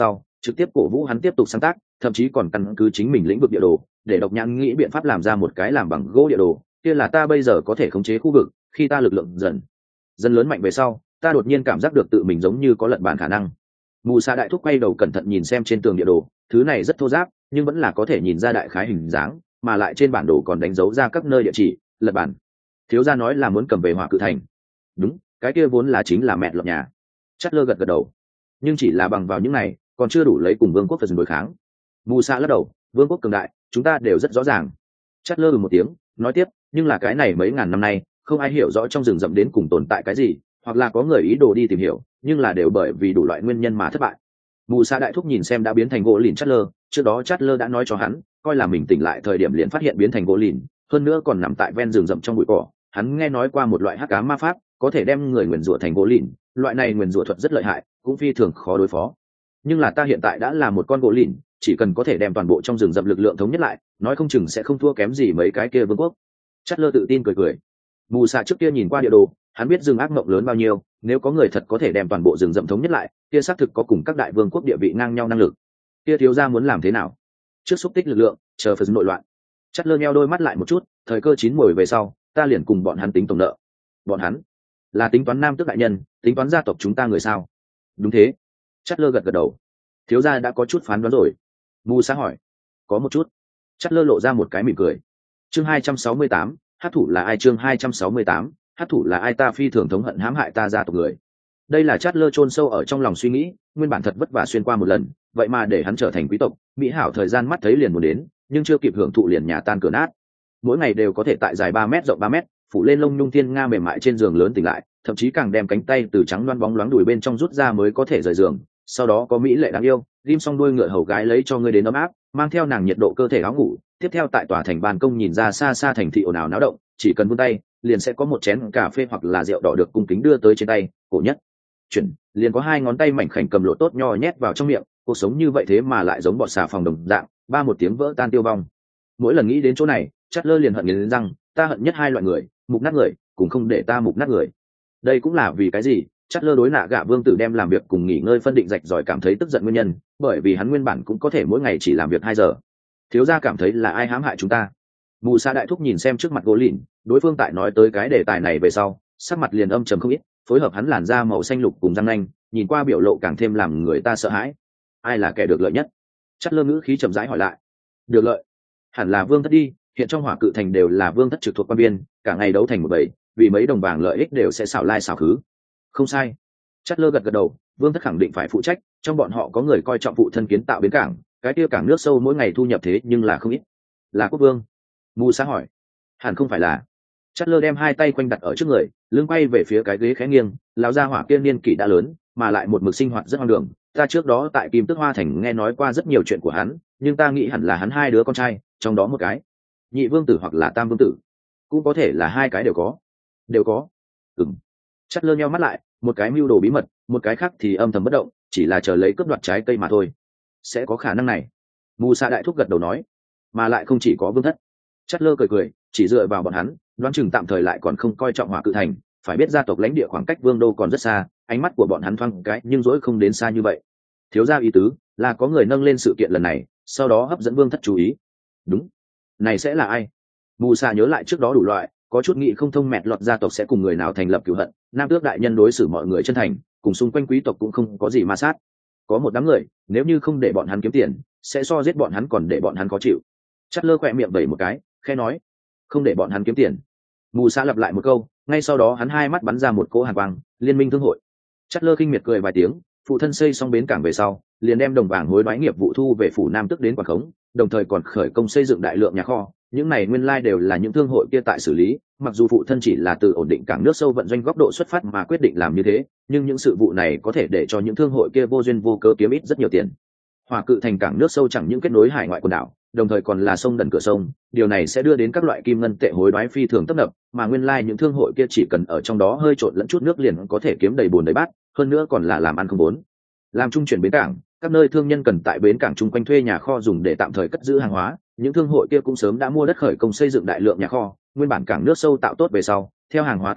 trực tiếp cổ vũ hắn tiếp tục sáng tác, thậm chí còn căn cứ chính mình lĩnh vực địa đồ để độc nhãn nghĩ biện pháp làm ra một cái làm bằng gỗ địa đồ. Kia là ta bây giờ có thể khống chế khu vực, khi ta lực lượng dần dần lớn mạnh về sau, ta đột nhiên cảm giác được tự mình giống như có lật bàn khả năng. Mù Sa đại thúc quay đầu cẩn thận nhìn xem trên tường địa đồ, thứ này rất thô ráp nhưng vẫn là có thể nhìn ra đại khái hình dáng, mà lại trên bản đồ còn đánh dấu ra các nơi địa chỉ. Lật bản. Thiếu gia nói là muốn cầm về Hỏa Cự Thành. Đúng, cái kia vốn là chính là mẹ lập nhà. Chát lơ gật gật đầu. Nhưng chỉ là bằng vào những này còn chưa đủ lấy cùng vương quốc Phật đối kháng. Mù Sa lắc đầu, vương quốc cường đại chúng ta đều rất rõ ràng. Chát lơ một tiếng nói tiếp, nhưng là cái này mấy ngàn năm nay không ai hiểu rõ trong rừng rậm đến cùng tồn tại cái gì, hoặc là có người ý đồ đi tìm hiểu nhưng là đều bởi vì đủ loại nguyên nhân mà thất bại. Mù Sa đại thúc nhìn xem đã biến thành gỗ lìn Chát lơ, trước đó Chát lơ đã nói cho hắn coi là mình tỉnh lại thời điểm liền phát hiện biến thành gỗ lìn, hơn nữa còn nằm tại ven rừng rậm trong bụi cỏ. Hắn nghe nói qua một loại hắc ám ma pháp có thể đem người nguyền rủa thành gỗ lìn, loại này nguyền rủa thuật rất lợi hại cũng phi thường khó đối phó. Nhưng là ta hiện tại đã là một con gỗ lìn, chỉ cần có thể đem toàn bộ trong rừng rậm lực lượng thống nhất lại, nói không chừng sẽ không thua kém gì mấy cái kia vương quốc. Chát lơ tự tin cười cười. Mù Sa trước kia nhìn qua địa đồ, hắn biết rừng ác mộng lớn bao nhiêu, nếu có người thật có thể đem toàn bộ rừng rậm thống nhất lại, kia xác thực có cùng các đại vương quốc địa vị ngang nhau năng lực. Kia thiếu gia muốn làm thế nào? Trước xúc tích lực lượng, chờ phần nội loạn. Chát lơ nheo đôi mắt lại một chút, thời cơ chín muồi về sau, ta liền cùng bọn hắn tính tổng nợ. Bọn hắn là tính toán nam tước đại nhân, tính toán gia tộc chúng ta người sao? Đúng thế. Chát lơ gật gật đầu. Thiếu gia đã có chút phán đoán rồi. Mù Sa hỏi. Có một chút. Chát lơ lộ ra một cái mỉm cười. Chương hai trăm sáu mươi tám, hát thủ là ai? Chương hai trăm sáu mươi tám, hát thủ là ai? Ta phi thường thống hận hãm hại ta gia tộc người. Đây là Chát lơ chôn sâu ở trong lòng suy nghĩ, nguyên bản thật vất vả xuyên qua một lần, vậy mà để hắn trở thành quý tộc, mỹ hảo thời gian mắt thấy liền muốn đến, nhưng chưa kịp hưởng thụ liền nhà tan cửa nát. Mỗi ngày đều có thể tại dài ba mét rộng ba mét, phủ lên lông nhung thiên nga mềm mại trên giường lớn tỉnh lại, thậm chí càng đem cánh tay từ trắng loăn bóng loáng đùi bên trong rút ra mới có thể rời giường. Sau đó có mỹ lệ đáng yêu, ghim xong đuôi ngựa hầu gái lấy cho ngươi đến ấm áp, mang theo nàng nhiệt độ cơ thể áo ngủ. Tiếp theo tại tòa thành ban công nhìn ra xa xa thành thị ồn ào náo động, chỉ cần vươn tay, liền sẽ có một chén cà phê hoặc là rượu đỏ được cung kính đưa tới trên tay. Cổ nhất chuyển, liền có hai ngón tay mảnh khảnh cầm lộ tốt nho nhét vào trong miệng. Cuộc sống như vậy thế mà lại giống bọt xà phòng đồng dạng, ba một tiếng vỡ tan tiêu vong. Mỗi lần nghĩ đến chỗ này, Chát lơ liền hận nghiến răng, ta hận nhất hai loại người, mục nát người, cũng không để ta mục nát người. Đây cũng là vì cái gì Chát lơ đối nạ gạ vương tử đem làm việc cùng nghỉ ngơi phân định rạch ròi cảm thấy tức giận nguyên nhân, bởi vì hắn nguyên bản cũng có thể mỗi ngày chỉ làm việc hai giờ. Thiếu gia cảm thấy là ai hãm hại chúng ta? Mù Sa đại thúc nhìn xem trước mặt gỗ lìn, đối phương tại nói tới cái đề tài này về sau, sắc mặt liền âm trầm không ít, phối hợp hắn làn da màu xanh lục cùng răng nanh, nhìn qua biểu lộ càng thêm làm người ta sợ hãi. Ai là kẻ được lợi nhất? Chát lơ ngữ khí chậm rãi hỏi lại. Được lợi? Hẳn là vương thất đi, hiện trong Hỏa Cự Thành đều là vương thất trực thuộc quan biên, cả ngày đấu thành một bầy, vì mấy đồng vàng lợi ích đều sẽ xảo lai xảo khứ. Không sai. Chát lơ gật gật đầu, vương thất khẳng định phải phụ trách, trong bọn họ có người coi trọng phụ thân kiến tạo bến cảng, cái kia cảng nước sâu mỗi ngày thu nhập thế nhưng là không ít. Là quốc vương? Mù Sa hỏi. Hẳn không phải là. Chát lơ đem hai tay quanh đặt ở trước người, lưng quay về phía cái ghế khẽ nghiêng, lão gia hỏa kia niên kỷ đã lớn, mà lại một mực sinh hoạt rất hoang đường. Ta trước đó tại Kim Tước Hoa Thành nghe nói qua rất nhiều chuyện của hắn, nhưng ta nghĩ hẳn là hắn hai đứa con trai, trong đó một cái nhị vương tử hoặc là tam vương tử, cũng có thể là hai cái đều có. Đều có. Ừm. Chát lơ nheo mắt lại, một cái mưu đồ bí mật, một cái khác thì âm thầm bất động, chỉ là chờ lấy cướp đoạt trái cây mà thôi. Sẽ có khả năng này. Mù Sa đại thúc gật đầu nói, mà lại không chỉ có vương thất. Chát lơ cười cười, chỉ dựa vào bọn hắn, đoán chừng tạm thời lại còn không coi trọng Hỏa Cự Thành, phải biết gia tộc lãnh địa khoảng cách vương đô còn rất xa, ánh mắt của bọn hắn thoáng cái nhưng dỗi không đến xa như vậy. Thiếu gia ý tứ là có người nâng lên sự kiện lần này, sau đó hấp dẫn vương thất chú ý. Đúng. Này sẽ là ai? Mù Sa nhớ lại trước đó đủ loại, có chút nghĩ không thông mẹt lọt gia tộc sẽ cùng người nào thành lập cửu hận, nam tước đại nhân đối xử mọi người chân thành, cùng xung quanh quý tộc cũng không có gì ma sát. Có một đám người, nếu như không để bọn hắn kiếm tiền, sẽ so giết bọn hắn còn để bọn hắn khó chịu. Chát lơ khỏe miệng vẩy một cái, khẽ nói, không để bọn hắn kiếm tiền. Mù Sa lặp lại một câu, ngay sau đó hắn hai mắt bắn ra một cỗ hàn quang, liên minh thương hội. Chát lơ khinh miệt cười vài tiếng, phụ thân xây xong bến cảng về sau, liền đem đồng vàng hối đoái nghiệp vụ thu về phủ nam tước đến quản khống, đồng thời còn khởi công xây dựng đại lượng nhà kho. Những này nguyên lai đều là những thương hội kia tại xử lý, mặc dù phụ thân chỉ là từ ổn định cảng nước sâu vận doanh góc độ xuất phát mà quyết định làm như thế, nhưng những sự vụ này có thể để cho những thương hội kia vô duyên vô cớ kiếm ít rất nhiều tiền. Hỏa Cự Thành cảng nước sâu chẳng những kết nối hải ngoại quần đảo, đồng thời còn là sông đần cửa sông, điều này sẽ đưa đến các loại kim ngân tệ hối đoái phi thường tấp nập, mà nguyên lai những thương hội kia chỉ cần ở trong đó hơi trộn lẫn chút nước liền có thể kiếm đầy bùn đầy bát, hơn nữa còn là làm ăn không vốn. Làm trung chuyển bến cảng, các nơi thương nhân cần tại bến cảng chung quanh thuê nhà kho dùng để tạm thời cất giữ hàng hóa, những thương hội kia cũng sớm đã mua đất khởi công xây dựng đại lượng nhà kho. Nguyên bản cảng nước sâu tạo tốt về sau, theo hàng hóa tăng nhiều,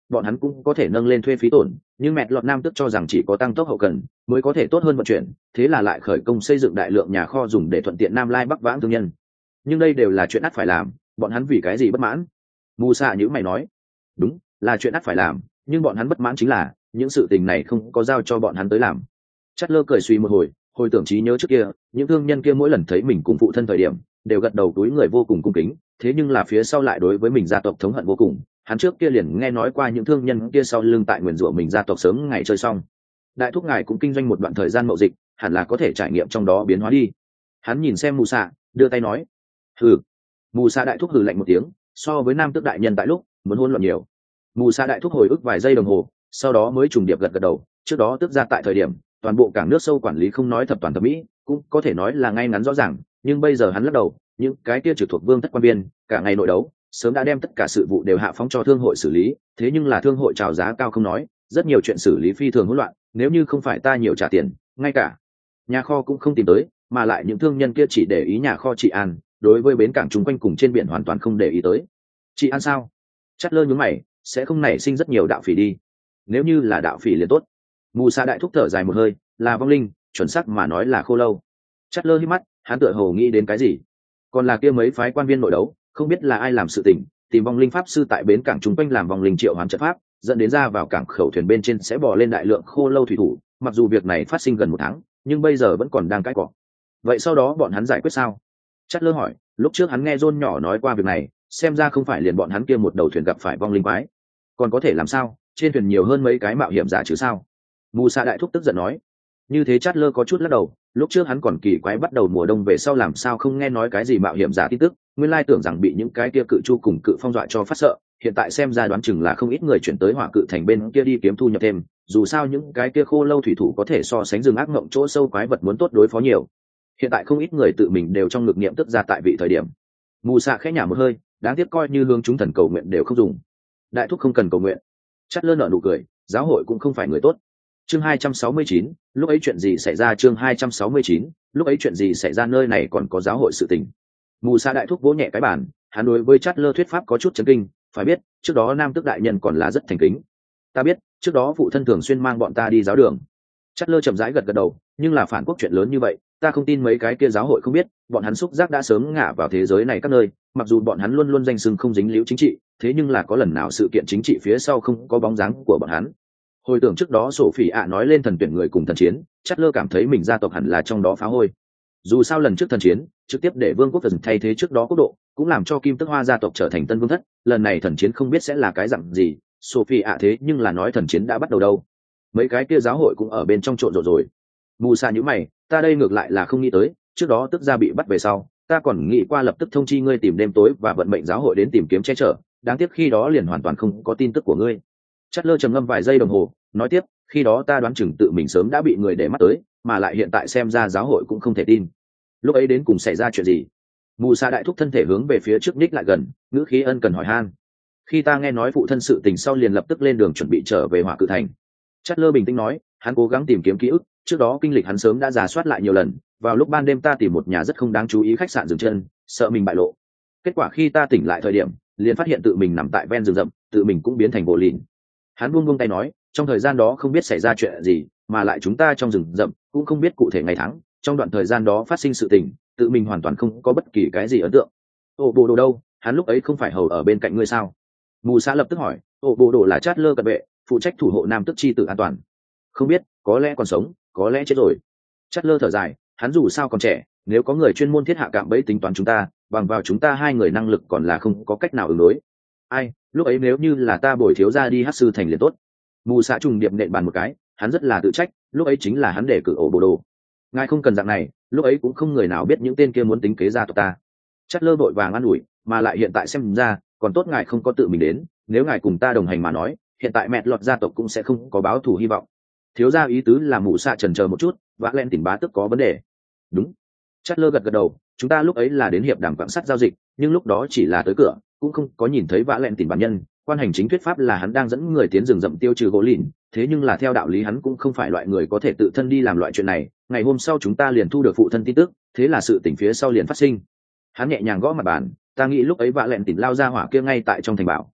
bọn hắn cũng có thể nâng lên thuê phí tổn, nhưng mẹ lọt nam tức cho rằng chỉ có tăng tốc hậu cần mới có thể tốt hơn vận chuyển, thế là lại khởi công xây dựng đại lượng nhà kho dùng để thuận tiện Nam Lai Bắc vãng thương nhân. Nhưng đây đều là chuyện ắt phải làm, bọn hắn vì cái gì bất mãn? Mù Sa nhữ mày nói, đúng, là chuyện ắt phải làm, nhưng bọn hắn bất mãn chính là những sự tình này không có giao cho bọn hắn tới làm. Chát lơ cười suy một hồi, hồi tưởng trí nhớ trước kia, những thương nhân kia mỗi lần thấy mình cùng phụ thân thời điểm đều gật đầu túi người vô cùng cung kính, thế nhưng là phía sau lại đối với mình gia tộc thống hận vô cùng. Hắn trước kia liền nghe nói qua những thương nhân kia sau lưng tại nguyền rủa mình gia tộc sớm ngày chơi xong. Đại thúc ngài cũng kinh doanh một đoạn thời gian mậu dịch, hẳn là có thể trải nghiệm trong đó biến hóa đi. Hắn nhìn xem Mù Sa, đưa tay nói, hừ. Mù Sa đại thúc hừ lạnh một tiếng, so với nam tước đại nhân tại lúc muốn hôn loạn nhiều. Mù Sa đại thúc hồi ức vài giây đồng hồ, sau đó mới trùng điệp gật gật đầu. Trước đó tước ra tại thời điểm toàn bộ cảng nước sâu quản lý không nói thập toàn thập mỹ, cũng có thể nói là ngay ngắn rõ ràng, nhưng bây giờ hắn lắc đầu, những cái kia trực thuộc vương thất quan viên cả ngày nội đấu sớm đã đem tất cả sự vụ đều hạ phóng cho thương hội xử lý, thế nhưng là thương hội chào giá cao không nói, rất nhiều chuyện xử lý phi thường hỗn loạn, nếu như không phải ta nhiều trả tiền, ngay cả nhà kho cũng không tìm tới, mà lại những thương nhân kia chỉ để ý nhà kho trị an, đối với bến cảng chung quanh cùng trên biển hoàn toàn không để ý tới. Trị an sao? Chát lơ nhướng mày, sẽ không nảy sinh rất nhiều đạo phỉ đi. Nếu như là đạo phỉ liền tốt. Mù Sa đại thúc thở dài một hơi, là vong linh, chuẩn xác mà nói là khô lâu. Chát lơ hít mắt, hắn tựa hồ nghĩ đến cái gì. Còn là kia mấy phái quan viên nội đấu, không biết là ai làm sự tình, tìm vong linh pháp sư tại bến cảng chung quanh làm vong linh triệu hoán trận pháp, dẫn đến ra vào cảng khẩu thuyền bên trên sẽ bỏ lên đại lượng khô lâu thủy thủ. Mặc dù việc này phát sinh gần một tháng, nhưng bây giờ vẫn còn đang cãi cọ. Vậy sau đó bọn hắn giải quyết sao? Chát lơ hỏi. Lúc trước hắn nghe John nhỏ nói qua việc này, xem ra không phải liền bọn hắn kia một đầu thuyền gặp phải vong linh quái, còn có thể làm sao? Trên thuyền nhiều hơn mấy cái mạo hiểm giả chứ sao? Mù Sa đại thúc tức giận nói. Như thế Chát lơ có chút lắc đầu, lúc trước hắn còn kỳ quái bắt đầu mùa đông về sau làm sao không nghe nói cái gì mạo hiểm giả tin tức, nguyên lai tưởng rằng bị những cái kia cự chu cùng cự phong dọa cho phát sợ, hiện tại xem ra đoán chừng là không ít người chuyển tới hỏa cự thành bên kia đi kiếm thu nhập thêm, dù sao những cái kia khô lâu thủy thủ có thể so sánh rừng ác ngộng chỗ sâu quái vật muốn tốt đối phó nhiều. Hiện tại không ít người tự mình đều trong ngực niệm tức ra tại vị thời điểm. Mù Sa khẽ nhả một hơi, đáng tiếc coi như hướng chúng thần cầu nguyện đều không dùng. Đại thúc không cần cầu nguyện. Chát lơ nở nụ cười, giáo hội cũng không phải người tốt. Chương hai trăm sáu mươi chín, lúc ấy chuyện gì xảy ra? Chương hai trăm sáu mươi chín, lúc ấy chuyện gì xảy ra? Nơi này còn có giáo hội sự tình. Mù Sa đại thúc vỗ nhẹ cái bàn, hắn đối với Chát lơ thuyết pháp có chút chấn kinh, phải biết, trước đó nam tước đại nhân còn là rất thành kính. Ta biết, trước đó phụ thân thường xuyên mang bọn ta đi giáo đường. Chát lơ chậm rãi gật gật đầu, nhưng là phản quốc chuyện lớn như vậy, ta không tin mấy cái kia giáo hội không biết, bọn hắn xúc giác đã sớm ngả vào thế giới này các nơi, mặc dù bọn hắn luôn luôn danh xưng không dính líu chính trị, thế nhưng là có lần nào sự kiện chính trị phía sau không có bóng dáng của bọn hắn. Hồi tưởng trước đó sổ phỉ ạ nói lên thần tuyển người cùng thần chiến, Chát lơ cảm thấy mình gia tộc hẳn là trong đó phá hôi. Dù sao lần trước thần chiến trực tiếp để vương quốc thần thay thế trước đó quốc độ, cũng làm cho Kim Tức Hoa gia tộc trở thành tân vương thất, lần này thần chiến không biết sẽ là cái dạng gì, sổ phỉ ạ thế nhưng là nói thần chiến đã bắt đầu đâu. Mấy cái kia giáo hội cũng ở bên trong trộn rộn rồi. Mù Sa nhíu mày, ta đây ngược lại là không nghĩ tới, trước đó tức ra bị bắt về sau, ta còn nghĩ qua lập tức thông chi ngươi tìm đêm tối và vận mệnh giáo hội đến tìm kiếm che chở, đáng tiếc khi đó liền hoàn toàn không có tin tức của ngươi. Chát lơ trầm ngâm vài giây đồng hồ, nói tiếp, khi đó ta đoán chừng tự mình sớm đã bị người để mắt tới, mà lại hiện tại xem ra giáo hội cũng không thể tin. Lúc ấy đến cùng xảy ra chuyện gì? Mù Sa đại thúc thân thể hướng về phía trước ních lại gần, ngữ khí ân cần hỏi han. Khi ta nghe nói phụ thân sự tình sau liền lập tức lên đường chuẩn bị trở về hỏa cự thành. Chát lơ bình tĩnh nói, hắn cố gắng tìm kiếm ký ức, trước đó kinh lịch hắn sớm đã rà soát lại nhiều lần, vào lúc ban đêm ta tìm một nhà rất không đáng chú ý khách sạn dừng chân, sợ mình bại lộ. Kết quả khi ta tỉnh lại thời điểm, liền phát hiện tự mình nằm tại ven rừng rậm, tự mình cũng biến thành bộ lìn. Hắn buông buông tay nói, trong thời gian đó không biết xảy ra chuyện gì, mà lại chúng ta trong rừng rậm cũng không biết cụ thể ngày tháng, trong đoạn thời gian đó phát sinh sự tình, tự mình hoàn toàn không có bất kỳ cái gì ấn tượng. Ồ bộ đồ đâu? Hắn lúc ấy không phải hầu ở bên cạnh ngươi sao? Mù Sa lập tức hỏi. Ồ bộ đồ là Chát lơ cận vệ, phụ trách thủ hộ nam tức chi tử an toàn. Không biết, có lẽ còn sống, có lẽ chết rồi. Chát lơ thở dài, hắn dù sao còn trẻ, nếu có người chuyên môn thiết hạ cạm bẫy tính toán chúng ta, bằng vào chúng ta hai người năng lực còn là không có cách nào ứng đối. Ai, lúc ấy nếu như là ta bồi thiếu ra đi hát sư thành liền tốt. Mù Sa trùng điệp nện bàn một cái, hắn rất là tự trách, lúc ấy chính là hắn để cử ổ bồ đồ. Ngài không cần dạng này, lúc ấy cũng không người nào biết những tên kia muốn tính kế gia tộc ta. Chát lơ vội vàng an ủi, mà lại hiện tại xem ra, còn tốt ngài không có tự mình đến, nếu ngài cùng ta đồng hành mà nói, hiện tại mẹ lọt gia tộc cũng sẽ không có báo thù hy vọng. Thiếu gia ý tứ là Mù Sa chần chờ một chút, vã len tỉnh bá tức có vấn đề. Đúng. Chát lơ gật gật đầu, chúng ta lúc ấy là đến hiệp đàm quan sát giao dịch, nhưng lúc đó chỉ là tới cửa, cũng không có nhìn thấy vã len tỉnh bản nhân. Quan hành chính thuyết pháp là hắn đang dẫn người tiến rừng rậm tiêu trừ gỗ lìn, thế nhưng là theo đạo lý hắn cũng không phải loại người có thể tự thân đi làm loại chuyện này. Ngày hôm sau chúng ta liền thu được phụ thân tin tức, thế là sự tình phía sau liền phát sinh. Hắn nhẹ nhàng gõ mặt bàn, ta nghĩ lúc ấy vạ lẹn tỉnh lao ra hỏa kia ngay tại trong thành bảo,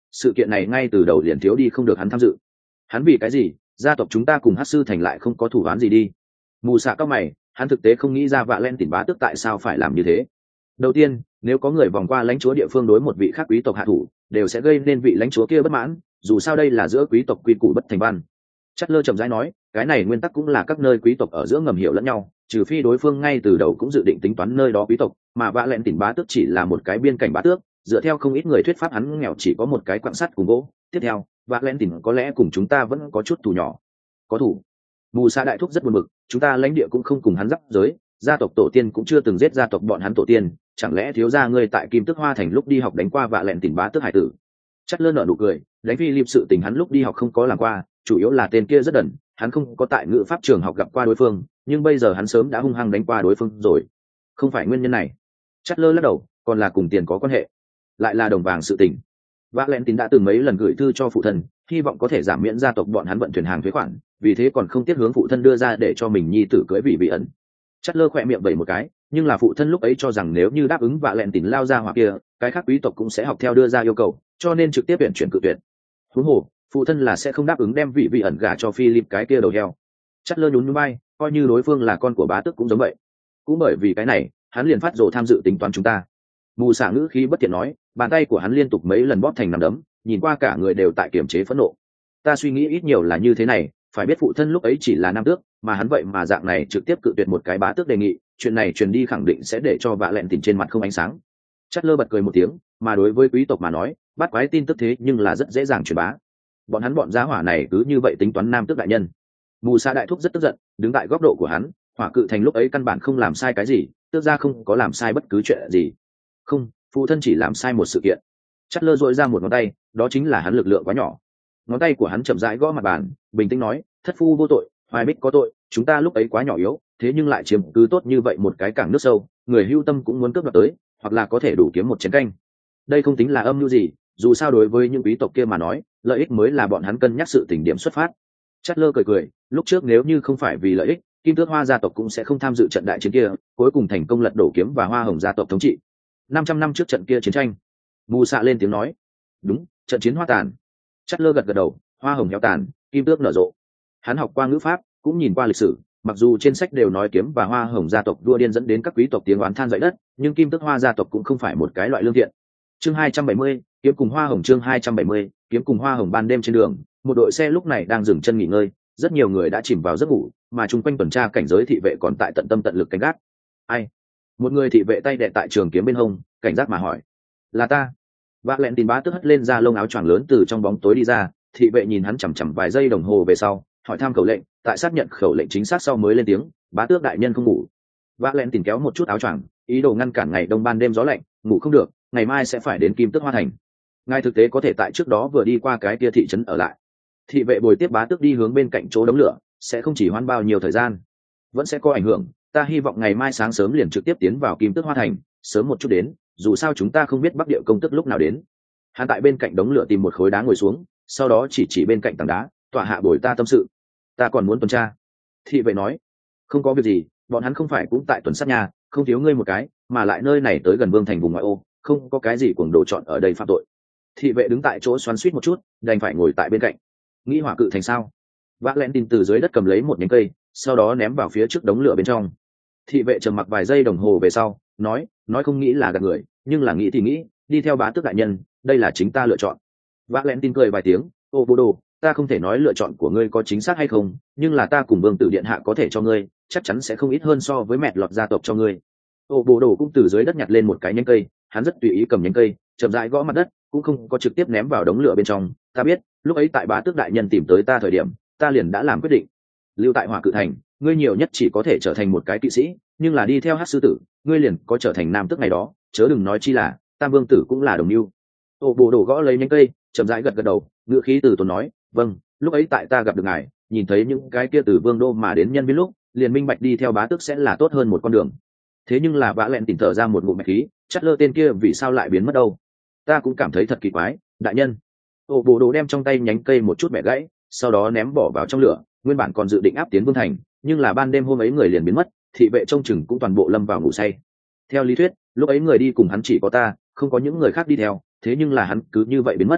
sự kiện này ngay từ đầu liền thiếu đi không được hắn tham dự. Hắn vì cái gì gia tộc chúng ta cùng Hắc sư thành lại không có thủ án gì đi? Mù xạ cao mày, hắn thực tế không nghĩ ra vạ len tỉnh bá tước tại sao phải làm như thế. Đầu tiên, nếu có người vòng qua lãnh chúa địa phương đối một vị khác quý tộc hạ thủ, đều sẽ gây nên vị lãnh chúa kia bất mãn, dù sao đây là giữa quý tộc quy củ bất thành văn. Chất lơ chậm rãi nói, cái này nguyên tắc cũng là các nơi quý tộc ở giữa ngầm hiểu lẫn nhau, trừ phi đối phương ngay từ đầu cũng dự định tính toán nơi đó quý tộc, mà vạ lẹn tỉnh bá tước chỉ là một cái biên cảnh bá tước, dựa theo không ít người thuyết pháp hắn nghèo chỉ có một cái quặng sắt cùng gỗ. Tiếp theo, vạ lẹn tỉnh có lẽ cùng chúng ta vẫn có chút thù nhỏ. Có thủ. Mù Sa đại thúc rất buồn bực, chúng ta lãnh địa cũng không cùng hắn giáp giới, gia tộc tổ tiên cũng chưa từng giết gia tộc bọn hắn tổ tiên, chẳng lẽ thiếu gia ngươi tại Kim Tước Hoa thành lúc đi học đánh qua vạ lẹn tỉnh bá tước hải tử? Chất lơ nở nụ cười, đánh phi liệp sự tình hắn lúc đi học không có làm qua, chủ yếu là tên kia rất đần, hắn không có tại ngữ pháp trường học gặp qua đối phương, nhưng bây giờ hắn sớm đã hung hăng đánh qua đối phương rồi. Không phải nguyên nhân này. Chất lơ lắc đầu, còn là cùng tiền có quan hệ, lại là đồng vàng sự tình. Vạ lẹn tín đã từng mấy lần gửi thư cho phụ thân, hy vọng có thể giảm miễn gia tộc bọn hắn vận chuyển hàng thuế khoản, vì thế còn không tiếc hướng phụ thân đưa ra để cho mình nhi tử cưới vị vị ẩn. Chất lơ khỏe miệng vẩy một cái, nhưng là phụ thân lúc ấy cho rằng nếu như đáp ứng vạ lẹn tín lao ra hoặc kia, cái khác quý tộc cũng sẽ học theo đưa ra yêu cầu, cho nên trực tiếp tuyển chuyển cự tuyệt. Huống hồ, phụ thân là sẽ không đáp ứng đem vị vị ẩn gả cho Philip cái kia đầu heo. Chất lơ nhún nhún vai, coi như đối phương là con của bá tước cũng giống vậy. Cũng bởi vì cái này, hắn liền phát rồ tham dự tính toán chúng ta. Mù Xạ ngữ khí bất thiện nói, bàn tay của hắn liên tục mấy lần bóp thành nắm đấm, nhìn qua cả người đều tại kiềm chế phẫn nộ. Ta suy nghĩ ít nhiều là như thế này, phải biết phụ thân lúc ấy chỉ là nam tước, mà hắn vậy mà dạng này trực tiếp cự tuyệt một cái bá tước đề nghị, chuyện này truyền đi khẳng định sẽ để cho vạ lẹn tỉnh trên mặt không ánh sáng. Chất lơ bật cười một tiếng, mà đối với quý tộc mà nói, bắt quái tin tức thế nhưng là rất dễ dàng truyền bá. Bọn hắn bọn giá hỏa này cứ như vậy tính toán nam tước đại nhân. Mù Sa đại thúc rất tức giận, đứng tại góc độ của hắn, hỏa cự thành lúc ấy căn bản không làm sai cái gì, tước ra không có làm sai bất cứ chuyện gì. Không, phụ thân chỉ làm sai một sự kiện. Chất lơ dội ra một ngón tay, đó chính là hắn lực lượng quá nhỏ. Ngón tay của hắn chậm rãi gõ mặt bàn, bình tĩnh nói, thất phu vô tội, hoài bích có tội, chúng ta lúc ấy quá nhỏ yếu, thế nhưng lại chiếm cứ tốt như vậy một cái cảng nước sâu, người hưu tâm cũng muốn cướp đoạt tới, hoặc là có thể đủ kiếm một chén canh. Đây không tính là âm mưu gì, dù sao đối với những quý tộc kia mà nói, lợi ích mới là bọn hắn cân nhắc sự tình điểm xuất phát. Chất lơ cười cười, lúc trước nếu như không phải vì lợi ích, Kim Tước Hoa gia tộc cũng sẽ không tham dự trận đại chiến kia, cuối cùng thành công lật đổ kiếm và Hoa Hồng gia tộc thống trị. Năm trăm năm trước trận kia chiến tranh. Mù Xạ lên tiếng nói, đúng, trận chiến hoa tàn. Chất lơ gật gật đầu, hoa hồng héo tàn, kim tước nở rộ. Hắn học qua ngữ pháp, cũng nhìn qua lịch sử, mặc dù trên sách đều nói kiếm và hoa hồng gia tộc đua điên dẫn đến các quý tộc tiếng oán than dậy đất, nhưng kim tước hoa gia tộc cũng không phải một cái loại lương thiện. Chương hai trăm bảy mươi, kiếm cùng hoa hồng. Chương hai trăm bảy mươi, kiếm cùng hoa hồng. Ban đêm trên đường, một đội xe lúc này đang dừng chân nghỉ ngơi, rất nhiều người đã chìm vào giấc ngủ, mà chung quanh tuần tra cảnh giới thị vệ còn tại tận tâm tận lực canh gác. Ai? Một người thị vệ tay đè tại trường kiếm bên hông, cảnh giác mà hỏi, là ta. Vạ lẹn tin bá tức hất lên ra lông áo choàng lớn từ trong bóng tối đi ra, thị vệ nhìn hắn chằm chằm vài giây đồng hồ về sau, hỏi thăm khẩu lệnh, tại xác nhận khẩu lệnh chính xác sau mới lên tiếng, bá tước đại nhân không ngủ. Vạ lẹn tin kéo một chút áo choàng, ý đồ ngăn cản ngày đông ban đêm gió lạnh, ngủ không được, ngày mai sẽ phải đến Kim Tước Hoa thành. Ngài thực tế có thể tại trước đó vừa đi qua cái kia thị trấn ở lại. Thị vệ bồi tiếp bá tước đi hướng bên cạnh chỗ đống lửa, sẽ không chỉ hoãn bao nhiêu thời gian, vẫn sẽ có ảnh hưởng. Ta hy vọng ngày mai sáng sớm liền trực tiếp tiến vào Kim Tước Hoa thành, sớm một chút đến, dù sao chúng ta không biết Bắc Địa công tức lúc nào đến. Hắn tại bên cạnh đống lửa tìm một khối đá ngồi xuống, sau đó chỉ chỉ bên cạnh tảng đá, tọa hạ bồi ta tâm sự. Ta còn muốn tuần tra. Thị vệ nói, không có việc gì, bọn hắn không phải cũng tại tuần sát nhà, không thiếu ngươi một cái, mà lại nơi này tới gần Vương thành vùng ngoại ô, không có cái gì cuồng đồ chọn ở đây phạm tội. Thị vệ đứng tại chỗ xoắn xuýt một chút, đành phải ngồi tại bên cạnh. Nghĩ hỏa cự thành sao? Vác lén tin từ dưới đất cầm lấy một nhánh cây, sau đó ném vào phía trước đống lửa bên trong. Thị vệ trầm mặc vài giây đồng hồ về sau, nói, nói không nghĩ là gạt người, nhưng là nghĩ thì nghĩ, đi theo bá tước đại nhân, đây là chính ta lựa chọn. Vác lén tin cười vài tiếng, ô bố đồ, ta không thể nói lựa chọn của ngươi có chính xác hay không, nhưng là ta cùng vương tử điện hạ có thể cho ngươi, chắc chắn sẽ không ít hơn so với mẹ lọt gia tộc cho ngươi. Ô bố đồ cũng từ dưới đất nhặt lên một cái nhánh cây, hắn rất tùy ý cầm nhánh cây, chậm rãi gõ mặt đất, cũng không có trực tiếp ném vào đống lửa bên trong. Ta biết, lúc ấy tại bá tước đại nhân tìm tới ta thời điểm, ta liền đã làm quyết định, lưu tại Hỏa Cự Thành, ngươi nhiều nhất chỉ có thể trở thành một cái kỵ sĩ, nhưng là đi theo Hắc sư tử, ngươi liền có trở thành nam tước ngày đó, chớ đừng nói chi là Tam vương tử cũng là đồng mưu. Ô bồ đồ gõ lấy nhánh cây, chậm rãi gật gật đầu, ngữ khí từ tốn nói, vâng, lúc ấy tại ta gặp được ngài, nhìn thấy những cái kia từ vương đô mà đến nhân viên lúc, liền minh bạch đi theo bá tước sẽ là tốt hơn một con đường. Thế nhưng là bã lẹn tìm thở ra một ngụm mạch khí, chắc lơ tên kia vì sao lại biến mất đâu? Ta cũng cảm thấy thật kỳ quái, đại nhân. Ô bồ đồ đem trong tay nhánh cây một chút bẻ gãy, sau đó ném bỏ vào trong lửa. Nguyên bản còn dự định áp tiến vương thành, nhưng là ban đêm hôm ấy người liền biến mất, thị vệ trông chừng cũng toàn bộ lâm vào ngủ say. Theo lý thuyết, lúc ấy người đi cùng hắn chỉ có ta, không có những người khác đi theo, thế nhưng là hắn cứ như vậy biến mất.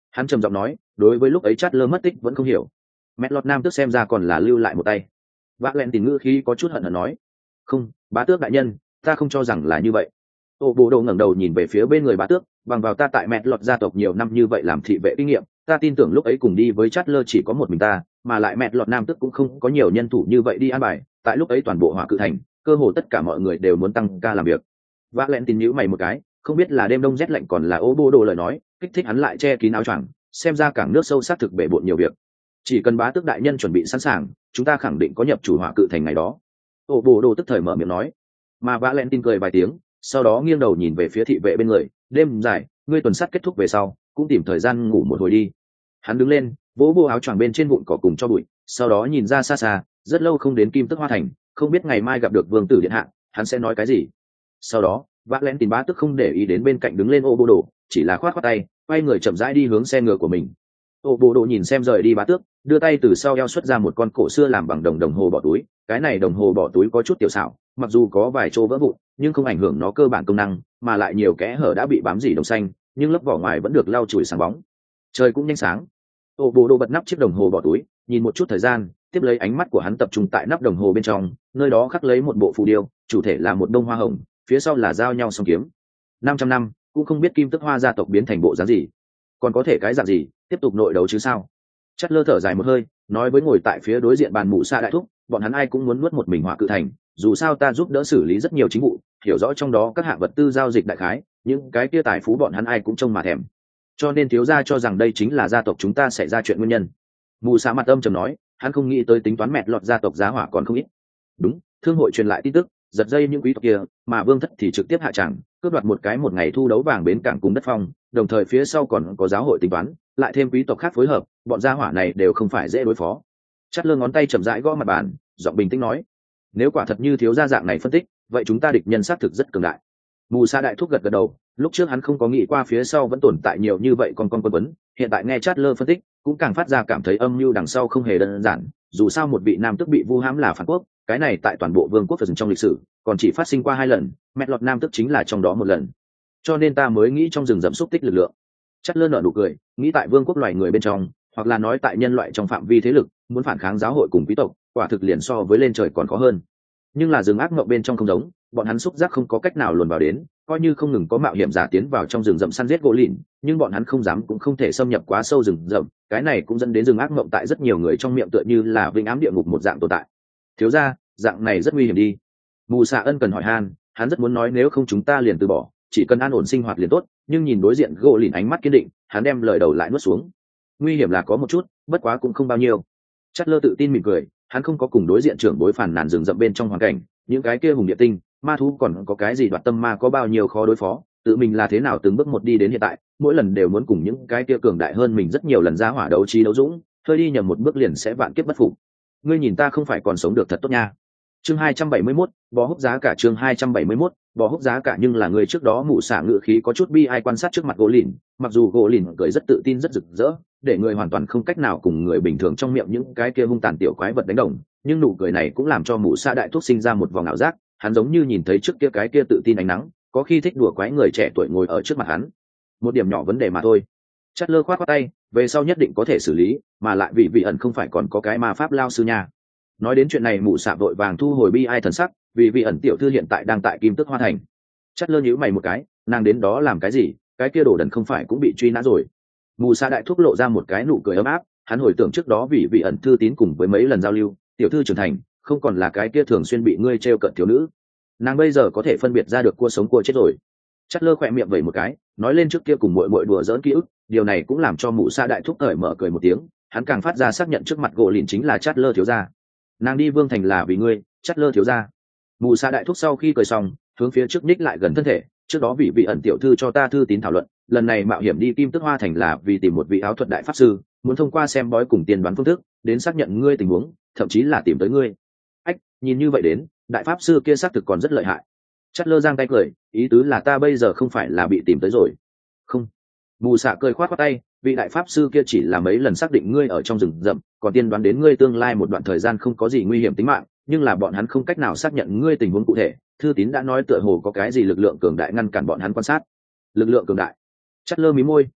Hắn trầm giọng nói, đối với lúc ấy chát lơ mất tích vẫn không hiểu. Mẹ lọt nam tước xem ra còn là lưu lại một tay. Vác len tìm ngữ khí có chút hận hận nói, không, bá tước đại nhân, ta không cho rằng là như vậy. Ô bố đồ ngẩng đầu nhìn về phía bên người bá tước, bằng vào ta tại mẹ lọt gia tộc nhiều năm như vậy làm thị vệ kinh nghiệm, ta tin tưởng lúc ấy cùng đi với chát lơ chỉ có một mình ta, mà lại mẹ lọt nam tước cũng không có nhiều nhân thủ như vậy đi an bài. Tại lúc ấy toàn bộ hỏa cự thành, cơ hồ tất cả mọi người đều muốn tăng ca làm việc. Vác len tin nhíu mày một cái, không biết là đêm đông rét lạnh còn là ô bố đồ lời nói, kích thích hắn lại che kín áo choàng, xem ra cảng nước sâu sát thực bể bộn nhiều việc. Chỉ cần bá tước đại nhân chuẩn bị sẵn sàng, chúng ta khẳng định có nhập chủ hỏa cự thành ngày đó. Ô bố đồ tức thời mở miệng nói. Mà Vác len tin cười vài tiếng, sau đó nghiêng đầu nhìn về phía thị vệ bên người, đêm dài, ngươi tuần sát kết thúc về sau cũng tìm thời gian ngủ một hồi đi. Hắn đứng lên, vỗ vô áo choàng bên trên vụn cỏ cùng cho bụi, sau đó nhìn ra xa xa, rất lâu không đến Kim Tức Hoa Thành, không biết ngày mai gặp được vương tử điện hạ, hắn sẽ nói cái gì. Sau đó Vác len tin bá tức không để ý đến bên cạnh đứng lên ô bố đồ, chỉ là khoát khoát tay, quay người chậm rãi đi hướng xe ngựa của mình. Ô bố đồ nhìn xem rời đi bá tước, đưa tay từ sau eo xuất ra một con cổ xưa làm bằng đồng đồng hồ bỏ túi. Cái này đồng hồ bỏ túi có chút tiểu xảo, mặc dù có vài chỗ vỡ vụn nhưng không ảnh hưởng nó cơ bản công năng, mà lại nhiều kẽ hở đã bị bám dỉ đồng xanh, nhưng lớp vỏ ngoài vẫn được lau chùi sáng bóng. Trời cũng nhanh sáng. Ô bố đồ bật nắp chiếc đồng hồ bỏ túi, nhìn một chút thời gian, tiếp lấy ánh mắt của hắn tập trung tại nắp đồng hồ bên trong, nơi đó khắc lấy một bộ phù điêu, chủ thể là một bông hoa hồng, phía sau là giao nhau song kiếm. Năm trăm năm cũng không biết Kim Tức Hoa gia tộc biến thành bộ dáng gì, còn có thể cái dạng gì tiếp tục nội đấu chứ sao. Chắt lơ thở dài một hơi, nói với ngồi tại phía đối diện bàn mụ xa đại thúc, bọn hắn ai cũng muốn nuốt một mình hỏa cự thành, dù sao ta giúp đỡ xử lý rất nhiều chính vụ, hiểu rõ trong đó các hạng vật tư giao dịch đại khái, những cái kia tài phú bọn hắn ai cũng trông mà thèm, cho nên thiếu gia cho rằng đây chính là gia tộc chúng ta xảy ra chuyện nguyên nhân. Mù xa mặt âm trầm nói, hắn không nghĩ tới tính toán mẹt lọt gia tộc giá hỏa còn không ít. Đúng, thương hội truyền lại tin tức, giật dây những quý tộc kia, mà vương thất thì trực tiếp hạ tràng, cướp đoạt một cái một ngày thu đấu vàng bến cảng cùng đất phong, đồng thời phía sau còn có giáo hội tính toán, lại thêm quý tộc khác phối hợp, bọn gia hỏa này đều không phải dễ đối phó. Chắt lơ ngón tay chậm rãi gõ mặt bàn, giọng bình tĩnh nói, nếu quả thật như thiếu gia dạng này phân tích, vậy chúng ta địch nhân xác thực rất cường đại. Mù sa đại thúc gật gật đầu, lúc trước hắn không có nghĩ qua phía sau vẫn tồn tại nhiều như vậy con con quân vấn, hiện tại nghe Chát lơ phân tích cũng càng phát ra cảm thấy âm mưu đằng sau không hề đơn giản. Dù sao một vị nam tước bị vu hãm là phản quốc, cái này tại toàn bộ vương quốc phần trong lịch sử còn chỉ phát sinh qua hai lần, mẹ lọt nam tước chính là trong đó một lần, cho nên ta mới nghĩ trong rừng rậm xúc tích lực lượng. Chát lơ nở nụ cười, nghĩ tại vương quốc loài người bên trong, hoặc là nói tại nhân loại trong phạm vi thế lực, muốn phản kháng giáo hội cùng quý tộc, quả thực liền so với lên trời còn khó hơn. Nhưng là rừng ác mộng bên trong không giống, bọn hắn xúc giác không có cách nào luồn vào đến, coi như không ngừng có mạo hiểm giả tiến vào trong rừng rậm săn giết gỗ lìn, nhưng bọn hắn không dám cũng không thể xâm nhập quá sâu rừng rậm. Cái này cũng dẫn đến rừng ác mộng tại rất nhiều người trong miệng tựa như là vĩnh ám địa ngục một dạng tồn tại. Thiếu gia, dạng này rất nguy hiểm đi. Mù Xạ ân cần hỏi han, hắn rất muốn nói nếu không chúng ta liền từ bỏ, chỉ cần an ổn sinh hoạt liền tốt, nhưng nhìn đối diện gỗ lìn ánh mắt kiên định, hắn đem lời đầu lại nuốt xuống. Nguy hiểm là có một chút, bất quá cũng không bao nhiêu. Chát lơ tự tin mỉm cười, hắn không có cùng đối diện trưởng bối phản nàn rừng rậm bên trong hoàn cảnh, những cái kia hùng địa tinh ma thú còn có cái gì đoạt tâm ma có bao nhiêu khó đối phó, tự mình là thế nào từng bước một đi đến hiện tại, mỗi lần đều muốn cùng những cái kia cường đại hơn mình rất nhiều lần ra hỏa đấu trí đấu dũng, hơi đi nhầm một bước liền sẽ vạn kiếp bất phục. Ngươi nhìn ta không phải còn sống được thật tốt nha. Chương hai trăm bảy mươi mốt, bò húc giá cả. Chương hai trăm bảy mươi mốt, bò húc giá cả. Nhưng là người trước đó Mụ Xạ ngự khí có chút bi ai quan sát trước mặt gỗ lìn, mặc dù gỗ lìn cười rất tự tin rất rực rỡ, để người hoàn toàn không cách nào cùng người bình thường trong miệng những cái kia hung tàn tiểu quái vật đánh đồng, nhưng nụ cười này cũng làm cho Mụ Xạ đại thúc sinh ra một vòng ảo giác, hắn giống như nhìn thấy trước kia cái kia tự tin ánh nắng, có khi thích đùa quái người trẻ tuổi ngồi ở trước mặt hắn. Một điểm nhỏ vấn đề mà thôi. Chát lơ khoát khoát tay, về sau nhất định có thể xử lý, mà lại vì vị ẩn không phải còn có cái ma pháp lao sư nha. Nói đến chuyện này Mụ Xạ vội vàng thu hồi bi ai thần sắc, vì vị ẩn tiểu thư hiện tại đang tại Kim Tức Hoa Thành. Chát lơ nhíu mày một cái, nàng đến đó làm cái gì, cái kia đồ đần không phải cũng bị truy nã rồi. Mù Xạ đại thúc lộ ra một cái nụ cười ấm áp, hắn hồi tưởng trước đó vì vị ẩn thư tín cùng với mấy lần giao lưu, tiểu thư trưởng thành, không còn là cái kia thường xuyên bị ngươi trêu cợt thiếu nữ, nàng bây giờ có thể phân biệt ra được cua sống cua chết rồi. Chát lơ khỏe miệng vẩy một cái, nói lên trước kia cùng muội muội đùa giỡn ký ức, điều này cũng làm cho Mụ Xạ đại thúc cởi mở cười một tiếng, hắn càng phát ra xác nhận trước mặt gỗ lìn chính là Chát lơ thiếu gia. Nàng đi vương thành là vì ngươi, Chát lơ thiếu gia. Mụ Xạ đại thúc sau khi cười xong, hướng phía trước ních lại gần thân thể, trước đó vị vị ẩn tiểu thư cho ta thư tín thảo luận, lần này mạo hiểm đi Kim Tức Hoa Thành là vì tìm một vị áo thuật đại pháp sư, muốn thông qua xem bói cùng tiên đoán phương thức đến xác nhận ngươi tình huống, thậm chí là tìm tới ngươi. Ách, nhìn như vậy đến, đại pháp sư kia xác thực còn rất lợi hại. Chát lơ giang tay cười, ý tứ là ta bây giờ không phải là bị tìm tới rồi. Không. Mù Xạ cười khoát khoát tay, vị đại pháp sư kia chỉ là mấy lần xác định ngươi ở trong rừng rậm, còn tiên đoán đến ngươi tương lai một đoạn thời gian không có gì nguy hiểm tính mạng, nhưng là bọn hắn không cách nào xác nhận ngươi tình huống cụ thể. Thư tín đã nói tựa hồ có cái gì lực lượng cường đại ngăn cản bọn hắn quan sát. Lực lượng cường đại. Chát lơ mí môi,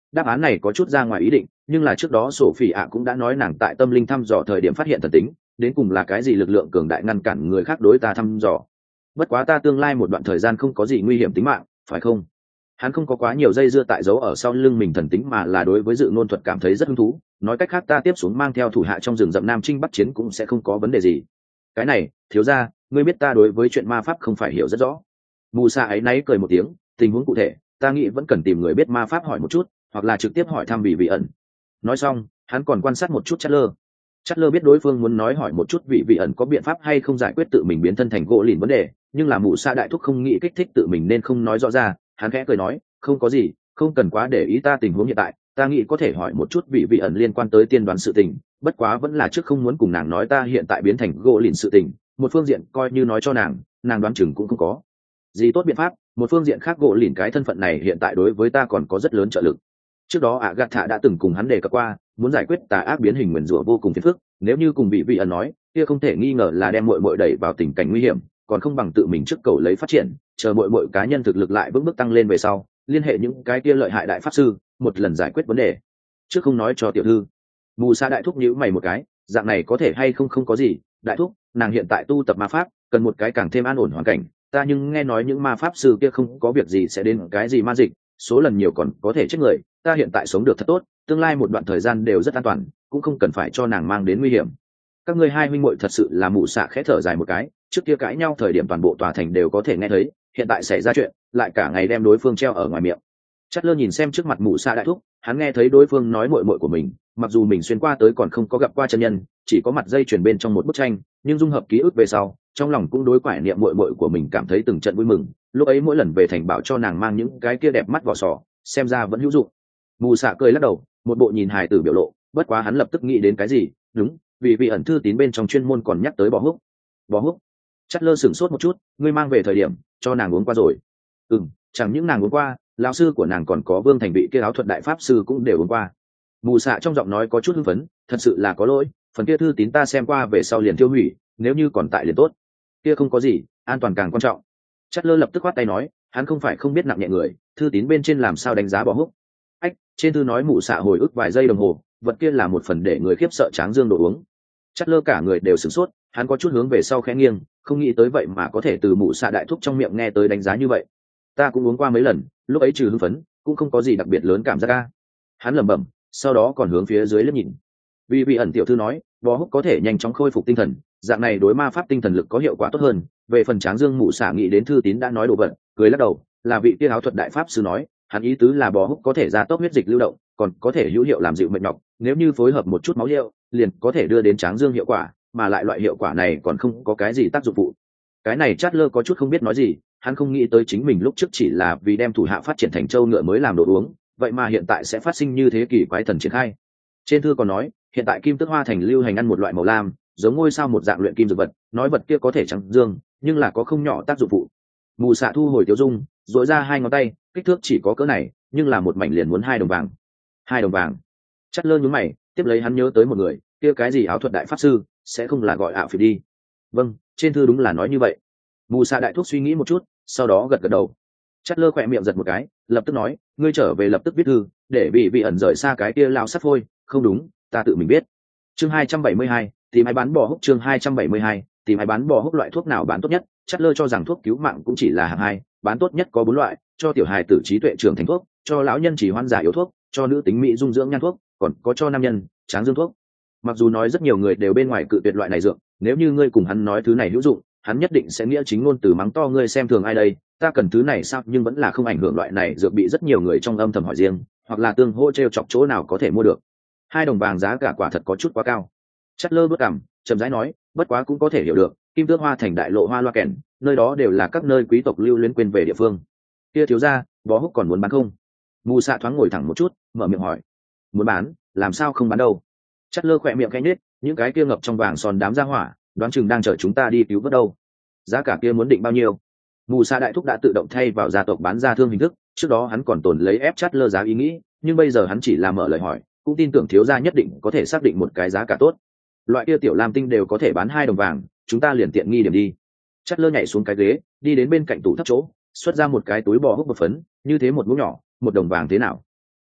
Đáp án này có chút ra ngoài ý định, nhưng là trước đó sổ phỉ ạ cũng đã nói nàng tại tâm linh thăm dò thời điểm phát hiện thần tính, đến cùng là cái gì lực lượng cường đại ngăn cản người khác đối ta thăm dò. Bất quá ta tương lai một đoạn thời gian không có gì nguy hiểm tính mạng, phải không? Hắn không có quá nhiều dây dưa tại dấu ở sau lưng mình thần tính, mà là đối với dự ngôn thuật cảm thấy rất hứng thú. Nói cách khác, ta tiếp xuống mang theo thủ hạ trong rừng rậm Nam Trinh Bắc Chiến cũng sẽ không có vấn đề gì. Cái này, thiếu gia, ngươi biết ta đối với chuyện ma pháp không phải hiểu rất rõ. Mù Sa ấy náy cười một tiếng, tình huống cụ thể, ta nghĩ vẫn cần tìm người biết ma pháp hỏi một chút, hoặc là trực tiếp hỏi thăm vị vị ẩn. Nói xong, hắn còn quan sát một chút Chatler. Chatler biết đối phương muốn nói hỏi một chút vị vị ẩn có biện pháp hay không giải quyết tự mình biến thân thành gỗ lìn vấn đề, nhưng là Mù Sa đại thúc không nghĩ kích thích tự mình nên không nói rõ ra. Hắn khẽ cười nói, không có gì, không cần quá để ý ta tình huống hiện tại, ta nghĩ có thể hỏi một chút vị vị ẩn liên quan tới tiên đoán sự tình, bất quá vẫn là trước không muốn cùng nàng nói ta hiện tại biến thành gỗ lìn sự tình. Một phương diện coi như nói cho nàng, nàng đoán chừng cũng không có gì tốt biện pháp, một phương diện khác gỗ lìn cái thân phận này hiện tại đối với ta còn có rất lớn trợ lực. Trước đó ạ gạt thạ đã từng cùng hắn đề cập qua, muốn giải quyết tà ác biến hình nguyền rủa vô cùng phiền phức, nếu như cùng vị vị ẩn nói, kia không thể nghi ngờ là đem muội muội đẩy vào tình cảnh nguy hiểm, còn không bằng tự mình trước cầu lấy phát triển, chờ muội muội cá nhân thực lực lại vững bước tăng lên về sau, liên hệ những cái kia lợi hại đại pháp sư, một lần giải quyết vấn đề. Trước không nói cho tiểu thư. Mù Sa đại thúc nhíu mày một cái, dạng này có thể hay không không có gì, đại thúc, nàng hiện tại tu tập ma pháp, cần một cái càng thêm an ổn hoàn cảnh, ta nhưng nghe nói những ma pháp sư kia không có việc gì sẽ đến cái gì ma dịch, số lần nhiều còn có thể chết người, ta hiện tại sống được thật tốt, tương lai một đoạn thời gian đều rất an toàn, cũng không cần phải cho nàng mang đến nguy hiểm. Các ngươi hai huynh muội thật sự là Mù Sa khẽ thở dài một cái, trước kia cãi nhau thời điểm toàn bộ tòa thành đều có thể nghe thấy, hiện tại xảy ra chuyện, lại cả ngày đem đối phương treo ở ngoài miệng. Chatler nhìn xem trước mặt Mù Sa đại thúc, hắn nghe thấy đối phương nói muội muội của mình, mặc dù mình xuyên qua tới còn không có gặp qua chân nhân, chỉ có mặt dây chuyền bên trong một bức tranh, nhưng dung hợp ký ức về sau, trong lòng cũng đối quải niệm muội muội của mình cảm thấy từng trận vui mừng. Lúc ấy mỗi lần về thành bảo cho nàng mang những cái kia đẹp mắt vỏ sò, xem ra vẫn hữu dụng. Mù Sa cười lắc đầu, một bộ nhìn hài tử biểu lộ, bất quá hắn lập tức nghĩ đến cái gì, đúng, vì vị ẩn thư tín bên trong chuyên môn còn nhắc tới bò húc. Bò húc? Chatler sửng sốt một chút, ngươi mang về thời điểm cho nàng uống qua rồi? Ừm, chẳng những nàng uống qua, lão sư của nàng còn có Vương Thành vị kia áo thuật đại pháp sư cũng đều uống qua. Mù Sa trong giọng nói có chút hưng phấn, thật sự là có lỗi, phần kia thư tín ta xem qua về sau liền tiêu hủy, nếu như còn tại liền tốt. Kia không có gì, an toàn càng quan trọng. Chatler lập tức khoát tay nói, hắn không phải không biết nặng nhẹ người, thư tín bên trên làm sao đánh giá bò húc. Ách, trên thư nói Mù Sa hồi ức vài giây đồng hồ, vật kia là một phần để người khiếp sợ tráng dương đồ uống. Chatler cả người đều sửng sốt, hắn có chút hướng về sau khẽ nghiêng, không nghĩ tới vậy mà có thể từ Mù Sa đại thúc trong miệng nghe tới đánh giá như vậy. Ta cũng uống qua mấy lần, lúc ấy trừ hưng phấn, cũng không có gì đặc biệt lớn cảm giác a. Hắn lẩm bẩm, sau đó còn hướng phía dưới liếc nhìn. Vì vị ẩn tiểu thư nói, bò húc có thể nhanh chóng khôi phục tinh thần, dạng này đối ma pháp tinh thần lực có hiệu quả tốt hơn. Về phần Tráng Dương Mụ Xả nghĩ đến thư tín đã nói đồ vật, cười lắc đầu, là vị kia áo thuật đại pháp sư nói, hắn ý tứ là bò húc có thể gia tốc huyết dịch lưu động, còn có thể hữu hiệu làm dịu mệt nhọc, nếu như phối hợp một chút máu liệu, liền có thể đưa đến Tráng Dương hiệu quả, mà lại loại hiệu quả này còn không có cái gì tác dụng phụ. Cái này Chatler có chút không biết nói gì, hắn không nghĩ tới chính mình lúc trước chỉ là vì đem thủ hạ phát triển thành châu ngựa mới làm đồ uống, vậy mà hiện tại sẽ phát sinh như thế kỳ quái thần triển khai. Trên thư còn nói, hiện tại kim tước hoa thành lưu hành ăn một loại màu lam, giống ngôi sao một dạng luyện kim dược vật, nói vật kia có thể trắng dương, nhưng là có không nhỏ tác dụng phụ. Mù Xạ thu hồi tiêu dung, dội ra hai ngón tay, kích thước chỉ có cỡ này, nhưng là một mảnh liền muốn hai đồng vàng. Hai đồng vàng. Chatler nhướng mày, tiếp lấy hắn nhớ tới một người, kia cái gì áo thuật đại pháp sư, sẽ không là gọi ảo phiệt đi. Vâng, trên thư đúng là nói như vậy. Mù Xạ đại thuốc suy nghĩ một chút, sau đó gật gật đầu. Chatler khỏe miệng giật một cái, lập tức nói, ngươi trở về lập tức viết thư, để bị vị ẩn rời xa cái kia lao sắt phôi, không đúng, ta tự mình biết. Chương hai trăm bảy mươi hai, tìm ai bán bò húc. Chương hai trăm bảy mươi hai, tìm ai bán bò húc. Loại thuốc nào bán tốt nhất? Chatler cho rằng thuốc cứu mạng cũng chỉ là hạng hai, bán tốt nhất có bốn loại, cho tiểu hài tử trí tuệ trưởng thành thuốc, cho lão nhân chỉ hoan giả yếu thuốc, cho nữ tính mỹ dung dưỡng nhan thuốc, còn có cho nam nhân tráng dương thuốc. Mặc dù nói rất nhiều người đều bên ngoài cự tuyệt loại này dược, nếu như ngươi cùng hắn nói thứ này hữu dụng, hắn nhất định sẽ nghĩa chính ngôn từ mắng to ngươi xem thường ai đây, ta cần thứ này sao, nhưng vẫn là không ảnh hưởng loại này dược bị rất nhiều người trong âm thầm hỏi riêng, hoặc là tương hỗ treo chọc chỗ nào có thể mua được. Hai đồng vàng giá cả quả thật có chút quá cao. Chatler bước cằm, chậm rãi nói, bất quá cũng có thể hiểu được, kim tước hoa thành đại lộ hoa loa kèn, nơi đó đều là các nơi quý tộc lưu luyến quên về địa phương. Kia thiếu gia, bó húc còn muốn bán không? Mù Xạ thoáng ngồi thẳng một chút, mở miệng hỏi. Muốn bán, làm sao không bán đâu? Chatler khỏe miệng khẽ nhếch, những cái kia ngập trong vàng son đám ra hỏa, đoán chừng đang chờ chúng ta đi cứu vớt đâu. Giá cả kia muốn định bao nhiêu? Mù Xạ đại thúc đã tự động thay vào gia tộc bán ra thương hình thức, trước đó hắn còn tồn lấy ép Chatler giá ý nghĩ, nhưng bây giờ hắn chỉ là mở lời hỏi, cũng tin tưởng thiếu gia nhất định có thể xác định một cái giá cả tốt. Loại kia tiểu lam tinh đều có thể bán hai đồng vàng, chúng ta liền tiện nghi điểm đi. Chatler nhảy xuống cái ghế, đi đến bên cạnh tủ thấp chỗ, xuất ra một cái túi bò húc bột phấn, như thế một muỗng nhỏ, một đồng vàng thế nào?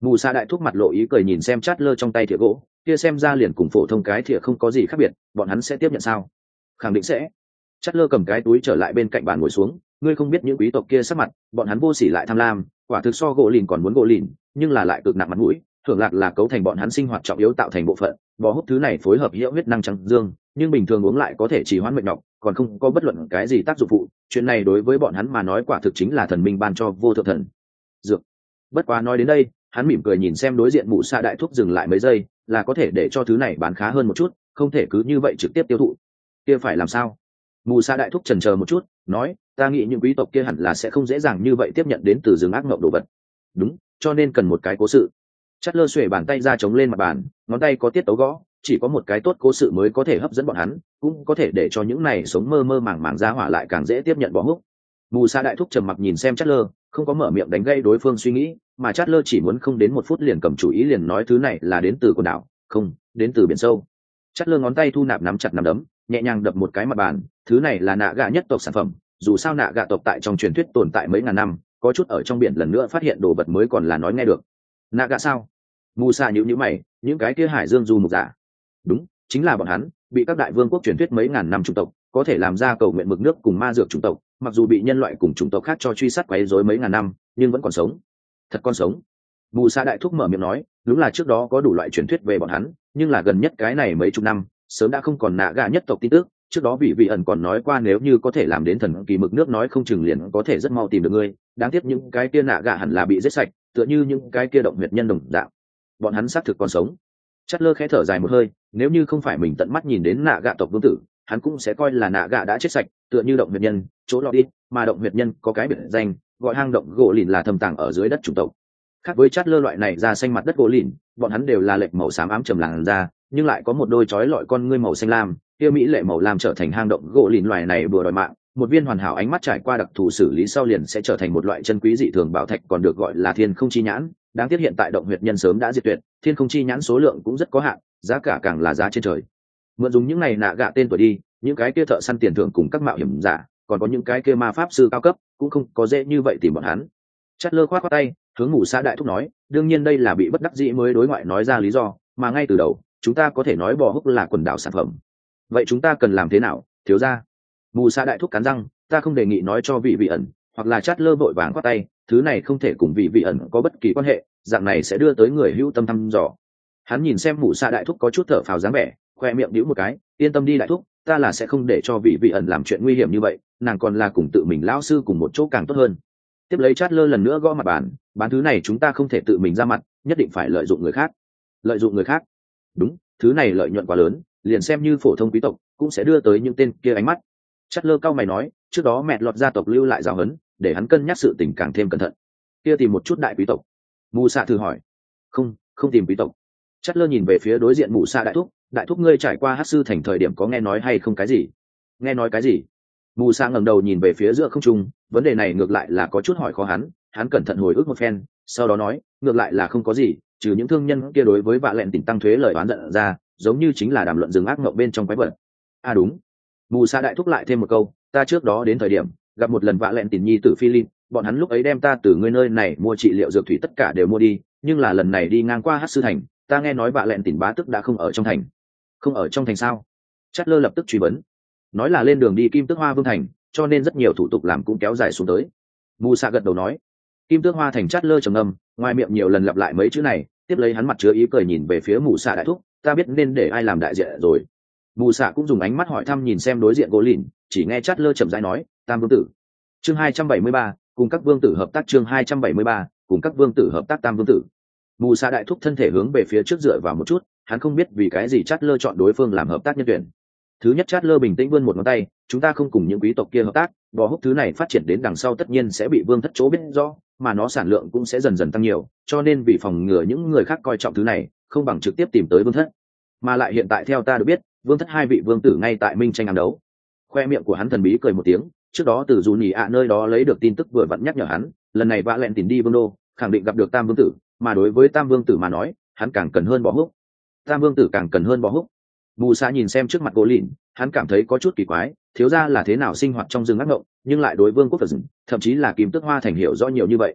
Mù Sa đại thúc mặt lộ ý cười nhìn xem chát lơ trong tay thìa gỗ kia, xem ra liền cùng phổ thông cái thìa không có gì khác biệt, bọn hắn sẽ tiếp nhận sao? Khẳng định sẽ. Chát lơ cầm cái túi trở lại bên cạnh bàn ngồi xuống, ngươi không biết những quý tộc kia sắc mặt, bọn hắn vô sỉ lại tham lam, quả thực so gỗ lìn còn muốn gỗ lìn, nhưng là lại cực nặng mặt mũi, thưởng lạc là cấu thành bọn hắn sinh hoạt trọng yếu tạo thành bộ phận, bò hút thứ này phối hợp hiệu huyết năng trắng dương, nhưng bình thường uống lại có thể trì hoãn mệt nhọc, còn không có bất luận cái gì tác dụng phụ, chuyện này đối với bọn hắn mà nói quả thực chính là thần minh ban cho vô thượng thần dược. Bất quá nói đến đây, hắn mỉm cười nhìn xem đối diện Mụ Sa đại thúc dừng lại mấy giây, là có thể để cho thứ này bán khá hơn một chút, không thể cứ như vậy trực tiếp tiêu thụ. Kia phải làm sao? Mù Sa đại thúc chần chờ một chút, nói, ta nghĩ những quý tộc kia hẳn là sẽ không dễ dàng như vậy tiếp nhận đến từ rừng ác mộng đồ vật. Đúng, cho nên cần một cái cố sự. Chát lơ xuề bàn tay ra chống lên mặt bàn, ngón tay có tiết tấu gõ, chỉ có một cái tốt cố sự mới có thể hấp dẫn bọn hắn, cũng có thể để cho những này sống mơ mơ màng màng ra hỏa lại càng dễ tiếp nhận bỏ húc. Mù Sa đại thúc trầm mặc nhìn xem Chát lơ, không có mở miệng đánh gây đối phương suy nghĩ, mà Chát lơ chỉ muốn không đến một phút liền cầm chủ ý liền nói thứ này là đến từ quần đảo, không, đến từ biển sâu. Chát lơ ngón tay thu nạp nắm chặt nắm đấm, nhẹ nhàng đập một cái mặt bàn, thứ này là nạ gạ nhất tộc sản phẩm, dù sao nạ gạ tộc tại trong truyền thuyết tồn tại mấy ngàn năm, có chút ở trong biển lần nữa phát hiện đồ vật mới còn là nói nghe được. Nạ gạ sao? Mù Sa nhíu nhíu mày, những cái kia hải dương du mục giả. Đúng, chính là bọn hắn, bị các đại vương quốc truyền thuyết mấy ngàn năm chủng tộc, có thể làm ra cầu nguyện mực nước cùng ma dược chủng tộc, mặc dù bị nhân loại cùng chủng tộc khác cho truy sát quấy rối mấy ngàn năm, nhưng vẫn còn sống. Thật còn sống. Mù Sa đại thúc mở miệng nói, đúng là trước đó có đủ loại truyền thuyết về bọn hắn, nhưng là gần nhất cái này mấy chục năm, sớm đã không còn nạ gạ nhất tộc tin tức. Trước đó vị vị ẩn còn nói qua nếu như có thể làm đến thần kỳ mực nước nói không chừng liền có thể rất mau tìm được ngươi, đáng tiếc những cái kia nạ gạ hẳn là bị giết sạch, tựa như những cái kia động huyệt nhân đồng dạng. Bọn hắn xác thực còn sống. Chát lơ khẽ thở dài một hơi, nếu như không phải mình tận mắt nhìn đến nạ gạ tộc vương tử, hắn cũng sẽ coi là nạ gạ đã chết sạch, tựa như động huyệt nhân, chỗ lọt đi, mà động huyệt nhân có cái biệt danh, gọi hang động gỗ lìn là thâm tàng ở dưới đất chủng tộc. Khác với chát lơ loại này ra xanh mặt đất gỗ lìn, bọn hắn đều là lệch màu xám ám trầm làn da, nhưng lại có một đôi chói lọi con ngươi màu xanh lam, kia mỹ lệ màu lam trở thành hang động gỗ lìn loài này vừa đòi mạng, một viên hoàn hảo ánh mắt trải qua đặc thù xử lý sau liền sẽ trở thành một loại chân quý dị thường bảo thạch còn được gọi là thiên không chi nhãn. Đáng tiếc hiện tại động huyệt nhân sớm đã diệt tuyệt, thiên không chi nhãn số lượng cũng rất có hạn, giá cả càng là giá trên trời. Mượn dùng những này nạ gạ tên tuổi đi, những cái kia thợ săn tiền thưởng cùng các mạo hiểm giả, còn có những cái kia ma pháp sư cao cấp, cũng không có dễ như vậy tìm bọn hắn. Chát lơ khoát khoát tay, hướng Mù Sa đại thúc nói, đương nhiên đây là bị bất đắc dĩ mới đối ngoại nói ra lý do, mà ngay từ đầu, chúng ta có thể nói bò húc là quần đảo sản phẩm. Vậy chúng ta cần làm thế nào, thiếu gia? Mù Sa đại thúc cắn răng, ta không đề nghị nói cho vị vị ẩn, hoặc là Chát lơ vội vàng khoát tay, thứ này không thể cùng vị vị ẩn có bất kỳ quan hệ, dạng này sẽ đưa tới người hữu tâm thăm dò. Hắn nhìn xem Mù Sa đại thúc có chút thở phào dáng vẻ, khoe miệng đĩu một cái, yên tâm đi đại thúc, ta là sẽ không để cho vị vị ẩn làm chuyện nguy hiểm như vậy, nàng còn là cùng tự mình lão sư cùng một chỗ càng tốt hơn. Tiếp lấy Chát lơ lần nữa gõ mặt bàn, bán thứ này chúng ta không thể tự mình ra mặt, nhất định phải lợi dụng người khác. Lợi dụng người khác? Đúng, thứ này lợi nhuận quá lớn, liền xem như phổ thông quý tộc cũng sẽ đưa tới những tên kia ánh mắt. Chát lơ cao mày nói, trước đó mẹ lọt gia tộc lưu lại giáo huấn, để hắn cân nhắc sự tình càng thêm cẩn thận. Kia tìm một chút đại quý tộc. Mù Sa thử hỏi. Không, không tìm quý tộc. Chát lơ nhìn về phía đối diện Mù Sa đại thúc, đại thúc ngươi trải qua Hắc sư thành thời điểm có nghe nói hay không cái gì? Nghe nói cái gì? Mù Sa ngẩng đầu nhìn về phía giữa không trung, vấn đề này ngược lại là có chút hỏi khó hắn, hắn cẩn thận hồi ức một phen, sau đó nói, ngược lại là không có gì, trừ những thương nhân kia đối với vạ lẹn tỉnh tăng thuế lời oán giận ra, giống như chính là đàm luận rừng ác mộng bên trong quái vật. À đúng. Mù Sa đại thúc lại thêm một câu, ta trước đó đến thời điểm gặp một lần vạ lẹn tỉnh nhi tử Philip, bọn hắn lúc ấy đem ta từ ngươi nơi này mua trị liệu dược thủy tất cả đều mua đi, nhưng là lần này đi ngang qua Hắc sư thành, ta nghe nói vạ lẹn tỉnh bá tức đã không ở trong thành. Không ở trong thành sao? Chát lơ lập tức truy vấn, nói là lên đường đi Kim Tước Hoa Vương thành, cho nên rất nhiều thủ tục làm cũng kéo dài xuống tới. Mù Sa gật đầu nói, Kim Tước Hoa thành. Chát lơ trầm ngâm, ngoài miệng nhiều lần lặp lại mấy chữ này, tiếp lấy hắn mặt chứa ý cười nhìn về phía Mù Sa đại thúc, ta biết nên để ai làm đại diện rồi. Mù Sa cũng dùng ánh mắt hỏi thăm nhìn xem đối diện gỗ lìn, chỉ nghe Chát lơ chậm rãi nói, Tam Vương tử. Chương hai trăm bảy mươi ba, cùng các vương tử hợp tác. Chương hai trăm bảy mươi ba, cùng các vương tử hợp tác. Tam Vương tử. Mù Sa đại thúc thân thể hướng về phía trước dựa vào một chút, hắn không biết vì cái gì Chát lơ chọn đối phương làm hợp tác nhân tuyển. Thứ nhất, Chát lơ bình tĩnh vươn một ngón tay, chúng ta không cùng những quý tộc kia hợp tác, bò húc thứ này phát triển đến đằng sau tất nhiên sẽ bị vương thất chỗ biết rõ, mà nó sản lượng cũng sẽ dần dần tăng nhiều, cho nên vì phòng ngừa những người khác coi trọng thứ này, không bằng trực tiếp tìm tới vương thất. Mà lại hiện tại theo ta được biết, vương thất hai vị vương tử ngay tại minh tranh ám đấu. Khoe miệng của hắn thần bí cười một tiếng, trước đó từ dù nhì ạ nơi đó lấy được tin tức vừa vặn nhắc nhở hắn, lần này vạ lẹn tìm đi vương đô, khẳng định gặp được Tam Vương tử, mà đối với Tam Vương tử mà nói, hắn càng cần hơn bò húc. Tam Vương tử càng cần hơn bò húc. Mù Sa nhìn xem trước mặt gỗ lìn, hắn cảm thấy có chút kỳ quái, thiếu gia là thế nào sinh hoạt trong rừng ác ngộng, nhưng lại đối vương quốc phật rừng, thậm chí là Kim Tước Hoa thành hiểu rõ nhiều như vậy.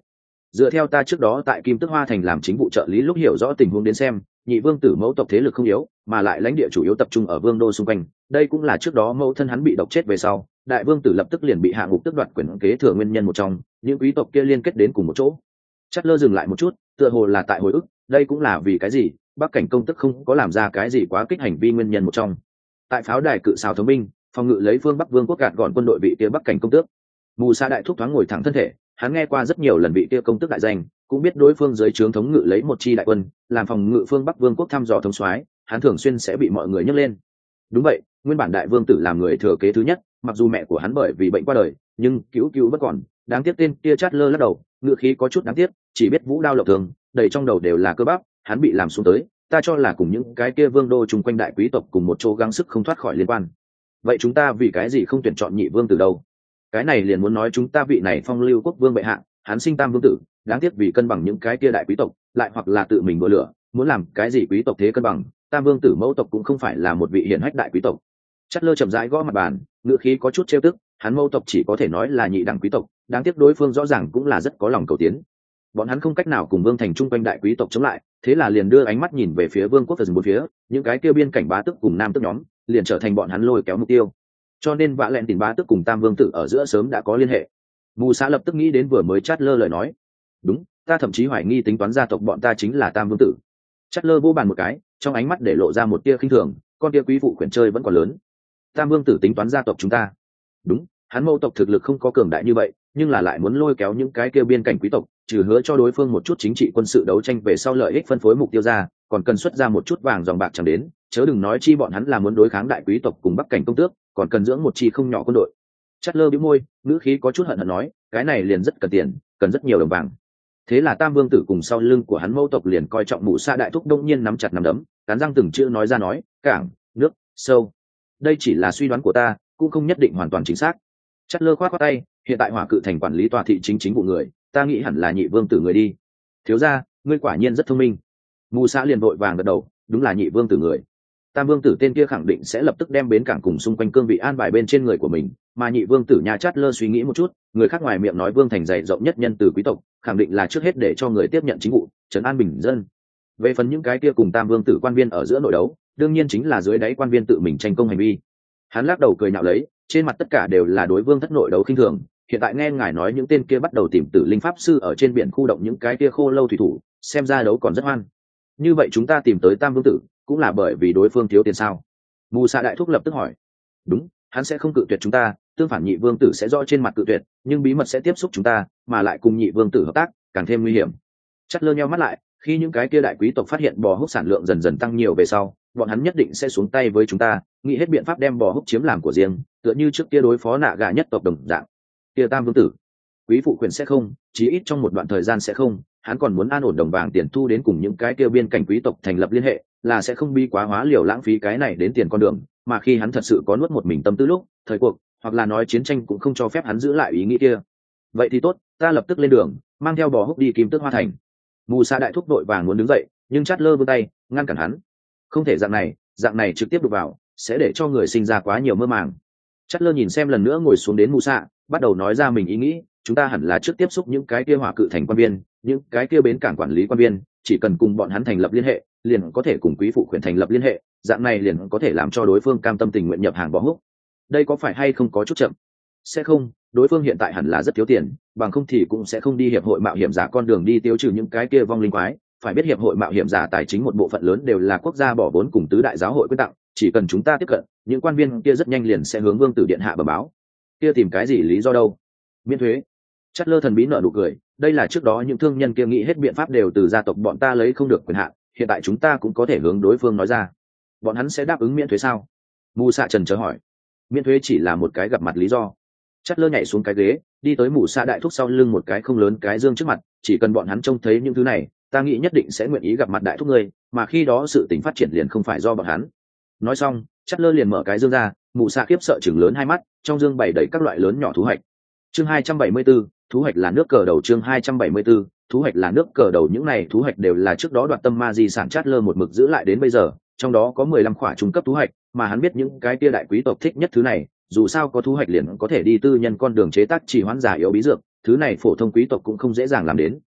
dựa theo ta trước đó tại Kim Tước Hoa Thành làm chính vụ trợ lý lúc hiểu rõ tình huống đến xem, nhị vương tử mẫu tộc thế lực không yếu, mà lại lãnh địa chủ yếu tập trung ở vương đô xung quanh, đây cũng là trước đó mẫu thân hắn bị độc chết về sau, đại vương tử lập tức liền bị hạ ngục tước đoạt quyền kế thừa nguyên nhân một trong, những quý tộc kia liên kết đến cùng một chỗ. Chát lơ dừng lại một chút, tựa hồ là tại hồi ức, đây cũng là vì cái gì Bắc Cảnh công tức không có làm ra cái gì quá kích hành vi nguyên nhân một trong. Tại pháo đài cự xào thống binh, phòng ngự lấy phương Bắc vương quốc gạt gọn quân đội vị kia Bắc Cảnh công tước. Mù Sa đại thúc thoáng ngồi thẳng thân thể, hắn nghe qua rất nhiều lần vị kia công tước đại danh, cũng biết đối phương dưới trướng thống ngự lấy một chi đại quân, làm phòng ngự phương Bắc vương quốc thăm dò thống soái, hắn thường xuyên sẽ bị mọi người nhắc lên. Đúng vậy, nguyên bản đại vương tử làm người thừa kế thứ nhất, mặc dù mẹ của hắn bởi vì bệnh qua đời, nhưng cứu cứu vẫn còn, đáng tiếc tên kia Chát lơ lắc đầu, ngựa khí có chút đáng tiếc, chỉ biết vũ đao lộng thường, đầy trong đầu đều là cơ bắp, hắn bị làm xuống tới, ta cho là cùng những cái kia vương đô chung quanh đại quý tộc cùng một chỗ gắng sức không thoát khỏi liên quan. Vậy chúng ta vì cái gì không tuyển chọn nhị vương tử đâu? Cái này liền muốn nói chúng ta vị này phong lưu quốc vương bệ hạ, hắn sinh tam vương tử, đáng tiếc vì cân bằng những cái kia đại quý tộc, lại hoặc là tự mình đổ lửa, muốn làm cái gì quý tộc thế cân bằng, tam vương tử mẫu tộc cũng không phải là một vị hiển hách đại quý tộc. Chát lơ chậm rãi gõ mặt bàn, ngựa khí có chút trêu tức, hắn mẫu tộc chỉ có thể nói là nhị đẳng quý tộc, đáng tiếc đối phương rõ ràng cũng là rất có lòng cầu tiến. Bọn hắn không cách nào cùng vương thành trung quanh đại quý tộc chống lại, thế là liền đưa ánh mắt nhìn về phía vương quốc phần bốn phía, những cái kia biên cảnh bá tước cùng nam tước nhóm liền trở thành bọn hắn lôi kéo mục tiêu. Cho nên vạ lẹn tìm bá tước cùng tam vương tử ở giữa sớm đã có liên hệ. Mù Sa lập tức nghĩ đến vừa mới Chát lơ lời nói. Đúng, ta thậm chí hoài nghi tính toán gia tộc bọn ta chính là tam vương tử. Chát lơ vô bàn một cái, trong ánh mắt để lộ ra một tia khinh thường, con tia quý phụ quyển chơi vẫn còn lớn. Tam vương tử tính toán gia tộc chúng ta. Đúng, hắn mẫu tộc thực lực không có cường đại như vậy, nhưng là lại muốn lôi kéo những cái kia biên cảnh quý tộc, trừ hứa cho đối phương một chút chính trị quân sự đấu tranh về sau lợi ích phân phối mục tiêu ra, còn cần xuất ra một chút vàng dòng bạc chẳng đến, chớ đừng nói chi bọn hắn là muốn đối kháng đại quý tộc cùng Bắc Cảnh công tước, còn cần dưỡng một chi không nhỏ quân đội. Chát lơ bĩu môi, ngữ khí có chút hận hận nói, cái này liền rất cần tiền, cần rất nhiều đồng vàng. Thế là tam vương tử cùng sau lưng của hắn mẫu tộc liền coi trọng Mù Sa đại thúc đông nhiên nắm chặt nắm đấm, cắn răng từng chữ nói ra nói, cảng, nước, sâu. Đây chỉ là suy đoán của ta, cũng không nhất định hoàn toàn chính xác. Chát lơ khoát khoát tay, hiện tại Hỏa Cự thành quản lý tòa thị chính chính vụ người, ta nghĩ hẳn là nhị vương tử người đi. Thiếu gia, ngươi quả nhiên rất thông minh. Mù Sa liền vội vàng gật đầu, đúng là nhị vương tử người. Tam vương tử tên kia khẳng định sẽ lập tức đem bến cảng cùng xung quanh cương vị an bài bên trên người của mình, mà nhị vương tử nhà Chát lơ suy nghĩ một chút, người khác ngoài miệng nói vương thành dày rộng nhất nhân từ quý tộc, khẳng định là trước hết để cho người tiếp nhận chính vụ, trấn an bình dân. Về phần những cái kia cùng tam vương tử quan viên ở giữa nội đấu, đương nhiên chính là dưới đáy quan viên tự mình tranh công hành vi. Hắn lắc đầu cười nhạo lấy, trên mặt tất cả đều là đối vương thất nội đấu khinh thường. Hiện tại nghe ngài nói những tên kia bắt đầu tìm tử linh pháp sư ở trên biển khu động những cái kia khô lâu thủy thủ, xem ra đấu còn rất hoan. Như vậy chúng ta tìm tới tam vương tử cũng là bởi vì đối phương thiếu tiền sao? Mù Sa đại thúc lập tức hỏi. Đúng, hắn sẽ không cự tuyệt chúng ta, tương phản nhị vương tử sẽ rõ trên mặt cự tuyệt, nhưng bí mật sẽ tiếp xúc chúng ta, mà lại cùng nhị vương tử hợp tác, càng thêm nguy hiểm. Chát lơ nheo mắt lại, khi những cái kia đại quý tộc phát hiện bò húc sản lượng dần dần tăng nhiều về sau, bọn hắn nhất định sẽ xuống tay với chúng ta, nghĩ hết biện pháp đem bò húc chiếm làm của riêng, tựa như trước kia đối phó nạ gà nhất tộc đồng dạng. Kia tam vương tử, quý phụ quyền sẽ không, chí ít trong một đoạn thời gian sẽ không, hắn còn muốn an ổn đồng vàng tiền thu đến cùng những cái kia biên cảnh quý tộc thành lập liên hệ, là sẽ không bi quá hóa liều lãng phí cái này đến tiền con đường, mà khi hắn thật sự có nuốt một mình tâm tư lúc, thời cuộc, hoặc là nói chiến tranh cũng không cho phép hắn giữ lại ý nghĩ kia. Vậy thì tốt, ta lập tức lên đường, mang theo bò húc đi Kim Tước Hoa thành. Mù Sa đại thúc đội vàng muốn đứng dậy, nhưng Chát lơ vươn tay ngăn cản hắn. Không thể dạng này, dạng này trực tiếp đụng vào, sẽ để cho người sinh ra quá nhiều mơ màng. Chát lơ nhìn xem lần nữa ngồi xuống đến Mù Sa, bắt đầu nói ra mình ý nghĩ, chúng ta hẳn là trước tiếp xúc những cái kia Hỏa Cự thành quan viên, những cái kia bến cảng quản lý quan viên, chỉ cần cùng bọn hắn thành lập liên hệ, liền có thể cùng quý phụ quyền thành lập liên hệ, dạng này liền có thể làm cho đối phương cam tâm tình nguyện nhập hàng bò húc. Đây có phải hay không có chút chậm? Sẽ không, đối phương hiện tại hẳn là rất thiếu tiền, bằng không thì cũng sẽ không đi hiệp hội mạo hiểm giả con đường đi tiêu trừ những cái kia vong linh quái. Phải biết hiệp hội mạo hiểm giả tài chính một bộ phận lớn đều là quốc gia bỏ vốn cùng tứ đại giáo hội quyết tặng, chỉ cần chúng ta tiếp cận, những quan viên kia rất nhanh liền sẽ hướng vương tử điện hạ bẩm báo. Kia tìm cái gì lý do đâu? Miễn thuế. Chát lơ thần bí nở nụ cười, đây là trước đó những thương nhân kia nghĩ hết biện pháp đều từ gia tộc bọn ta lấy không được quyền hạn, hiện tại chúng ta cũng có thể hướng đối phương nói ra. Bọn hắn sẽ đáp ứng miễn thuế sao? Mù Sa trần chờ hỏi. Miễn thuế chỉ là một cái gặp mặt lý do. Chát lơ nhảy xuống cái ghế, đi tới Mù Sa đại thúc sau lưng một cái không lớn cái dương trước mặt, chỉ cần bọn hắn trông thấy những thứ này, ta nghĩ nhất định sẽ nguyện ý gặp mặt đại thúc ngươi, mà khi đó sự tình phát triển liền không phải do bọn hắn. Nói xong, Chát lơ liền mở cái dương ra, Mù Sa khiếp sợ chừng lớn hai mắt, trong dương bày đầy các loại lớn nhỏ thú hạch. Chương hai trăm bảy mươi 74, thú hạch là nước cờ đầu. Chương hai trăm bảy mươi 74, thú hạch là nước cờ đầu. Những này thú hạch đều là trước đó đoạt tâm ma di sản Chát lơ một mực giữ lại đến bây giờ, trong đó có mười lăm khỏa trung cấp thú hạch, mà hắn biết những cái kia đại quý tộc thích nhất thứ này, dù sao có thú hạch liền có thể đi tư nhân con đường chế tác chỉ hoãn giả yếu bí dược, thứ này phổ thông quý tộc cũng không dễ dàng làm đến.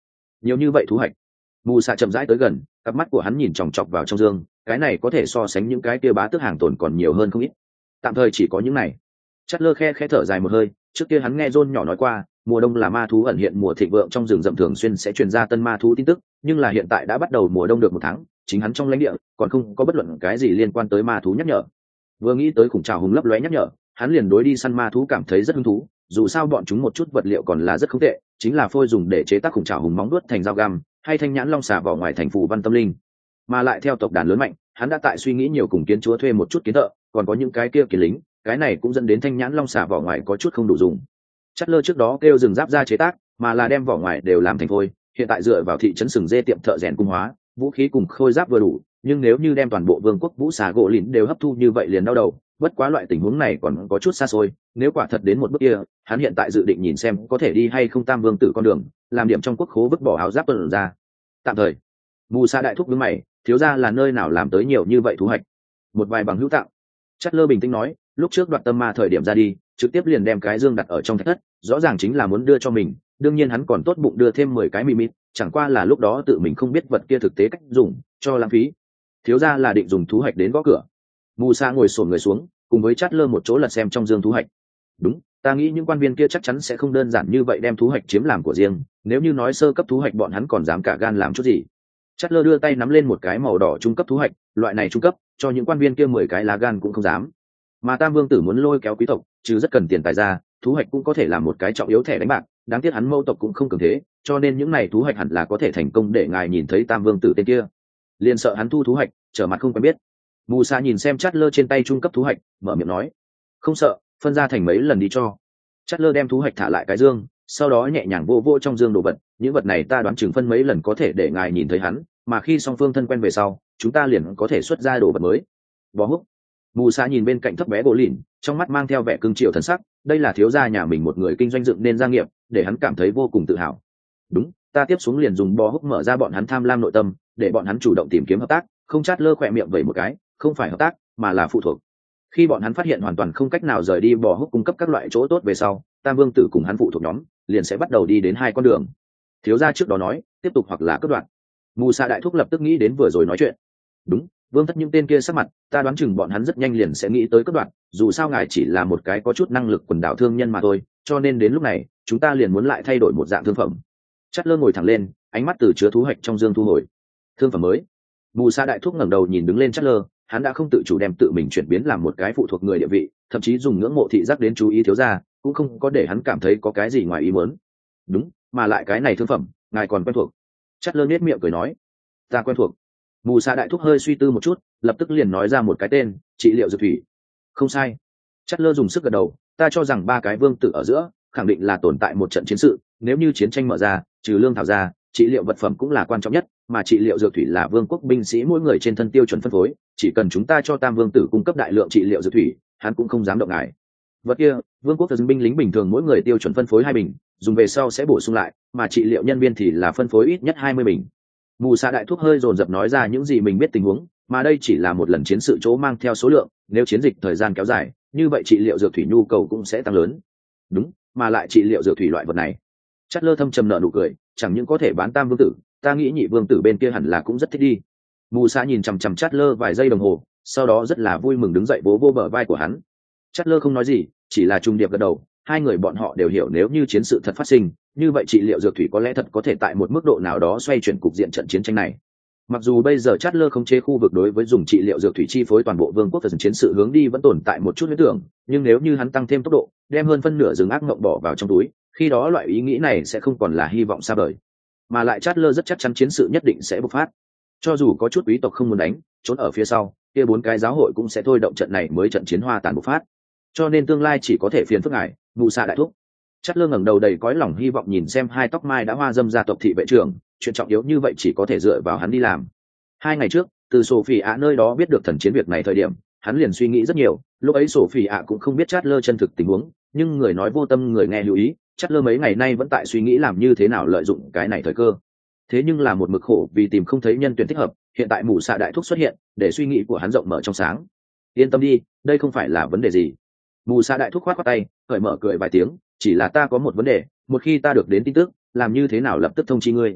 nhiều như vậy thu hoạch. Mù xạ chậm rãi tới gần, cặp mắt của hắn nhìn chòng chọc vào trong dương, cái này có thể so sánh những cái kia bá tước hàng tồn còn nhiều hơn không ít. Tạm thời chỉ có những này. Chát lơ khe khe thở dài một hơi, trước kia hắn nghe John nhỏ nói qua, mùa đông là ma thú ẩn hiện mùa thịnh vượng, trong rừng rậm thường xuyên sẽ truyền ra tân ma thú tin tức, nhưng là hiện tại đã bắt đầu mùa đông được một tháng, chính hắn trong lãnh địa còn không có bất luận cái gì liên quan tới ma thú nhắc nhở. Vừa nghĩ tới khủng trào hùng lấp lóe nhắc nhở, hắn liền đối đi săn ma thú cảm thấy rất hứng thú, dù sao bọn chúng một chút vật liệu còn là rất không tệ, chính là phôi dùng để chế tác khủng trào hùng móng đuốt thành dao găm, hay thanh nhãn long xà vỏ ngoài thành phù văn tâm linh. Mà lại theo tộc đàn lớn mạnh, hắn đã tại suy nghĩ nhiều cùng kiến chúa thuê một chút kiến thợ, còn có những cái kia kiến lính, cái này cũng dẫn đến thanh nhãn long xà vỏ ngoài có chút không đủ dùng. Chát lơ trước đó kêu rừng giáp ra chế tác, mà là đem vỏ ngoài đều làm thành phôi, hiện tại dựa vào thị trấn sừng dê tiệm thợ rèn cung hóa, vũ khí cùng khôi giáp vừa đủ, nhưng nếu như đem toàn bộ vương quốc vũ xà gỗ lìn đều hấp thu như vậy liền đau đầu, bất quá loại tình huống này còn có chút xa xôi, nếu quả thật đến một bước kia, hắn hiện tại dự định nhìn xem có thể đi hay không tam vương tử con đường, làm điểm trong quốc khố vứt bỏ áo giáp tuần ra. Tạm thời, mù sa đại thúc đứng mày, thiếu ra là nơi nào làm tới nhiều như vậy thu hoạch? Một vài bằng hữu tặng. Chát lơ bình tĩnh nói, lúc trước đoạt tâm ma thời điểm ra đi, trực tiếp liền đem cái dương đặt ở trong thạch thất, rõ ràng chính là muốn đưa cho mình, đương nhiên hắn còn tốt bụng đưa thêm mười cái mì mịt, chẳng qua là lúc đó tự mình không biết vật kia thực tế cách dùng, cho lãng phí. Thiếu ra là định dùng thú hoạch đến gõ cửa. Mù sa ngồi xổm người xuống, cùng với Chát lơ một chỗ lật xem trong dương thú hoạch. Đúng, ta nghĩ những quan viên kia chắc chắn sẽ không đơn giản như vậy đem thú hoạch chiếm làm của riêng, nếu như nói sơ cấp thú hoạch bọn hắn còn dám cả gan làm chút gì. Chát lơ đưa tay nắm lên một cái màu đỏ trung cấp thú hoạch, loại này trung cấp, cho những quan viên kia mười cái lá gan cũng không dám. Mà Tam Vương tử muốn lôi kéo quý tộc, chứ rất cần tiền tài ra, thú hoạch cũng có thể làm một cái trọng yếu thẻ đánh bạc, đáng tiếc hắn mâu tộc cũng không cường thế, cho nên những này thú hoạch hẳn là có thể thành công để ngài nhìn thấy Tam Vương tử tên kia. Liền sợ hắn thu thú hoạch, trở mặt không quen biết. Mù Sa nhìn xem Chát lơ trên tay trung cấp thú hoạch, mở miệng nói, không sợ, phân ra thành mấy lần đi cho. Chát lơ đem thú hoạch thả lại cái dương, sau đó nhẹ nhàng vô vô trong dương đồ vật, những vật này ta đoán chừng phân mấy lần có thể để ngài nhìn thấy hắn, mà khi song phương thân quen về sau, chúng ta liền có thể xuất ra đồ vật mới. Bó húc. Mù Sa nhìn bên cạnh thấp bé gỗ lìn, trong mắt mang theo vẻ cương triều thần sắc, đây là thiếu gia nhà mình một người kinh doanh dựng nên gia nghiệp, để hắn cảm thấy vô cùng tự hào. Đúng, ta tiếp xuống liền dùng bó húc mở ra bọn hắn tham lam nội tâm, để bọn hắn chủ động tìm kiếm hợp tác, không. Chát lơ khỏe miệng vẩy một cái, không phải hợp tác, mà là phụ thuộc. Khi bọn hắn phát hiện hoàn toàn không cách nào rời đi bó húc cung cấp các loại chỗ tốt về sau, Tam Vương tử cùng hắn phụ thuộc nhóm liền sẽ bắt đầu đi đến hai con đường. Thiếu gia trước đó nói, tiếp tục hoặc là cắt đoạn. Mù Sa đại thúc lập tức nghĩ đến vừa rồi nói chuyện. Đúng, Vương thất những tên kia sắc mặt, ta đoán chừng bọn hắn rất nhanh liền sẽ nghĩ tới cắt đoạn, dù sao ngài chỉ là một cái có chút năng lực quần đảo thương nhân mà thôi, cho nên đến lúc này, chúng ta liền muốn lại thay đổi một dạng thương phẩm. Chát lơ ngồi thẳng lên, ánh mắt từ chứa thú hoạch trong dương thu hồi. Thương phẩm mới. Mù Sa đại thúc ngẩng đầu nhìn đứng lên Chát lơ, hắn đã không tự chủ đem tự mình chuyển biến làm một cái phụ thuộc người địa vị, thậm chí dùng ngưỡng mộ thị giác đến chú ý thiếu gia, cũng không có để hắn cảm thấy có cái gì ngoài ý muốn. Đúng, mà lại cái này thương phẩm, ngài còn quen thuộc. Chát lơ nhếch miệng cười nói, ta quen thuộc. Mù Sa đại thúc hơi suy tư một chút, lập tức liền nói ra một cái tên, trị liệu dược thủy. Không sai. Chát lơ dùng sức gật đầu, ta cho rằng ba cái vương tử ở giữa khẳng định là tồn tại một trận chiến sự, nếu như chiến tranh mở ra, trừ lương thảo ra, trị liệu vật phẩm cũng là quan trọng nhất, mà trị liệu dược thủy là vương quốc binh sĩ mỗi người trên thân tiêu chuẩn phân phối, chỉ cần chúng ta cho Tam Vương tử cung cấp đại lượng trị liệu dược thủy, hắn cũng không dám động ngài. Vật kia, vương quốc dân binh lính bình thường mỗi người tiêu chuẩn phân phối hai bình, dùng về sau sẽ bổ sung lại, mà trị liệu nhân viên thì là phân phối ít nhất hai mươi bình. Mù Sa đại thúc hơi dồn dập nói ra những gì mình biết tình huống, mà đây chỉ là một lần chiến sự chỗ mang theo số lượng, nếu chiến dịch thời gian kéo dài, như vậy trị liệu dược thủy nhu cầu cũng sẽ tăng lớn. Đúng, mà lại trị liệu dược thủy loại vật này. Chát lơ thâm trầm nở nụ cười, chẳng những có thể bán Tam Vương tử, ta nghĩ nhị vương tử bên kia hẳn là cũng rất thích đi. Mù Sa nhìn chằm chằm Chát lơ vài giây đồng hồ, sau đó rất là vui mừng đứng dậy vỗ vỗ bờ vai của hắn. Chát lơ không nói gì, chỉ là trung điệp gật đầu, hai người bọn họ đều hiểu nếu như chiến sự thật phát sinh, như vậy trị liệu dược thủy có lẽ thật có thể tại một mức độ nào đó xoay chuyển cục diện trận chiến tranh này. Mặc dù bây giờ Chát lơ không chế khu vực đối với dùng trị liệu dược thủy chi phối toàn bộ vương quốc và chiến sự hướng đi vẫn tồn tại một chút huyết tưởng, nhưng nếu như hắn tăng thêm tốc độ, đem hơn phân nửa rừng ác mộng bỏ vào trong túi, khi đó loại ý nghĩ này sẽ không còn là hy vọng xa vời. Mà lại Chát lơ rất chắc chắn chiến sự nhất định sẽ bộc phát. Cho dù có chút quý tộc không muốn đánh, trốn ở phía sau, kia bốn cái giáo hội cũng sẽ thôi động trận này mới trận chiến hoa tàn bộc phát. Cho nên tương lai chỉ có thể phiền phức ngài, Mù Sa đại thúc. Chát lơ ngẩng đầu đầy cõi lòng hy vọng nhìn xem hai tóc mai đã hoa dâm gia tộc thị vệ trưởng, chuyện trọng yếu như vậy chỉ có thể dựa vào hắn đi làm. Hai ngày trước, từ Sophie ạ nơi đó biết được thần chiến việc này thời điểm, hắn liền suy nghĩ rất nhiều, lúc ấy Sophie ạ cũng không biết Chát lơ chân thực tình huống, nhưng người nói vô tâm người nghe lưu ý, Chát lơ mấy ngày nay vẫn tại suy nghĩ làm như thế nào lợi dụng cái này thời cơ. Thế nhưng là một mực khổ vì tìm không thấy nhân tuyển thích hợp, hiện tại Mù Sa đại thúc xuất hiện, để suy nghĩ của hắn rộng mở trong sáng. Yên tâm đi, đây không phải là vấn đề gì. Mù Sa đại thúc khoát khoát tay, cởi mở cười vài tiếng, chỉ là ta có một vấn đề, một khi ta được đến tin tức, làm như thế nào lập tức thông chi ngươi.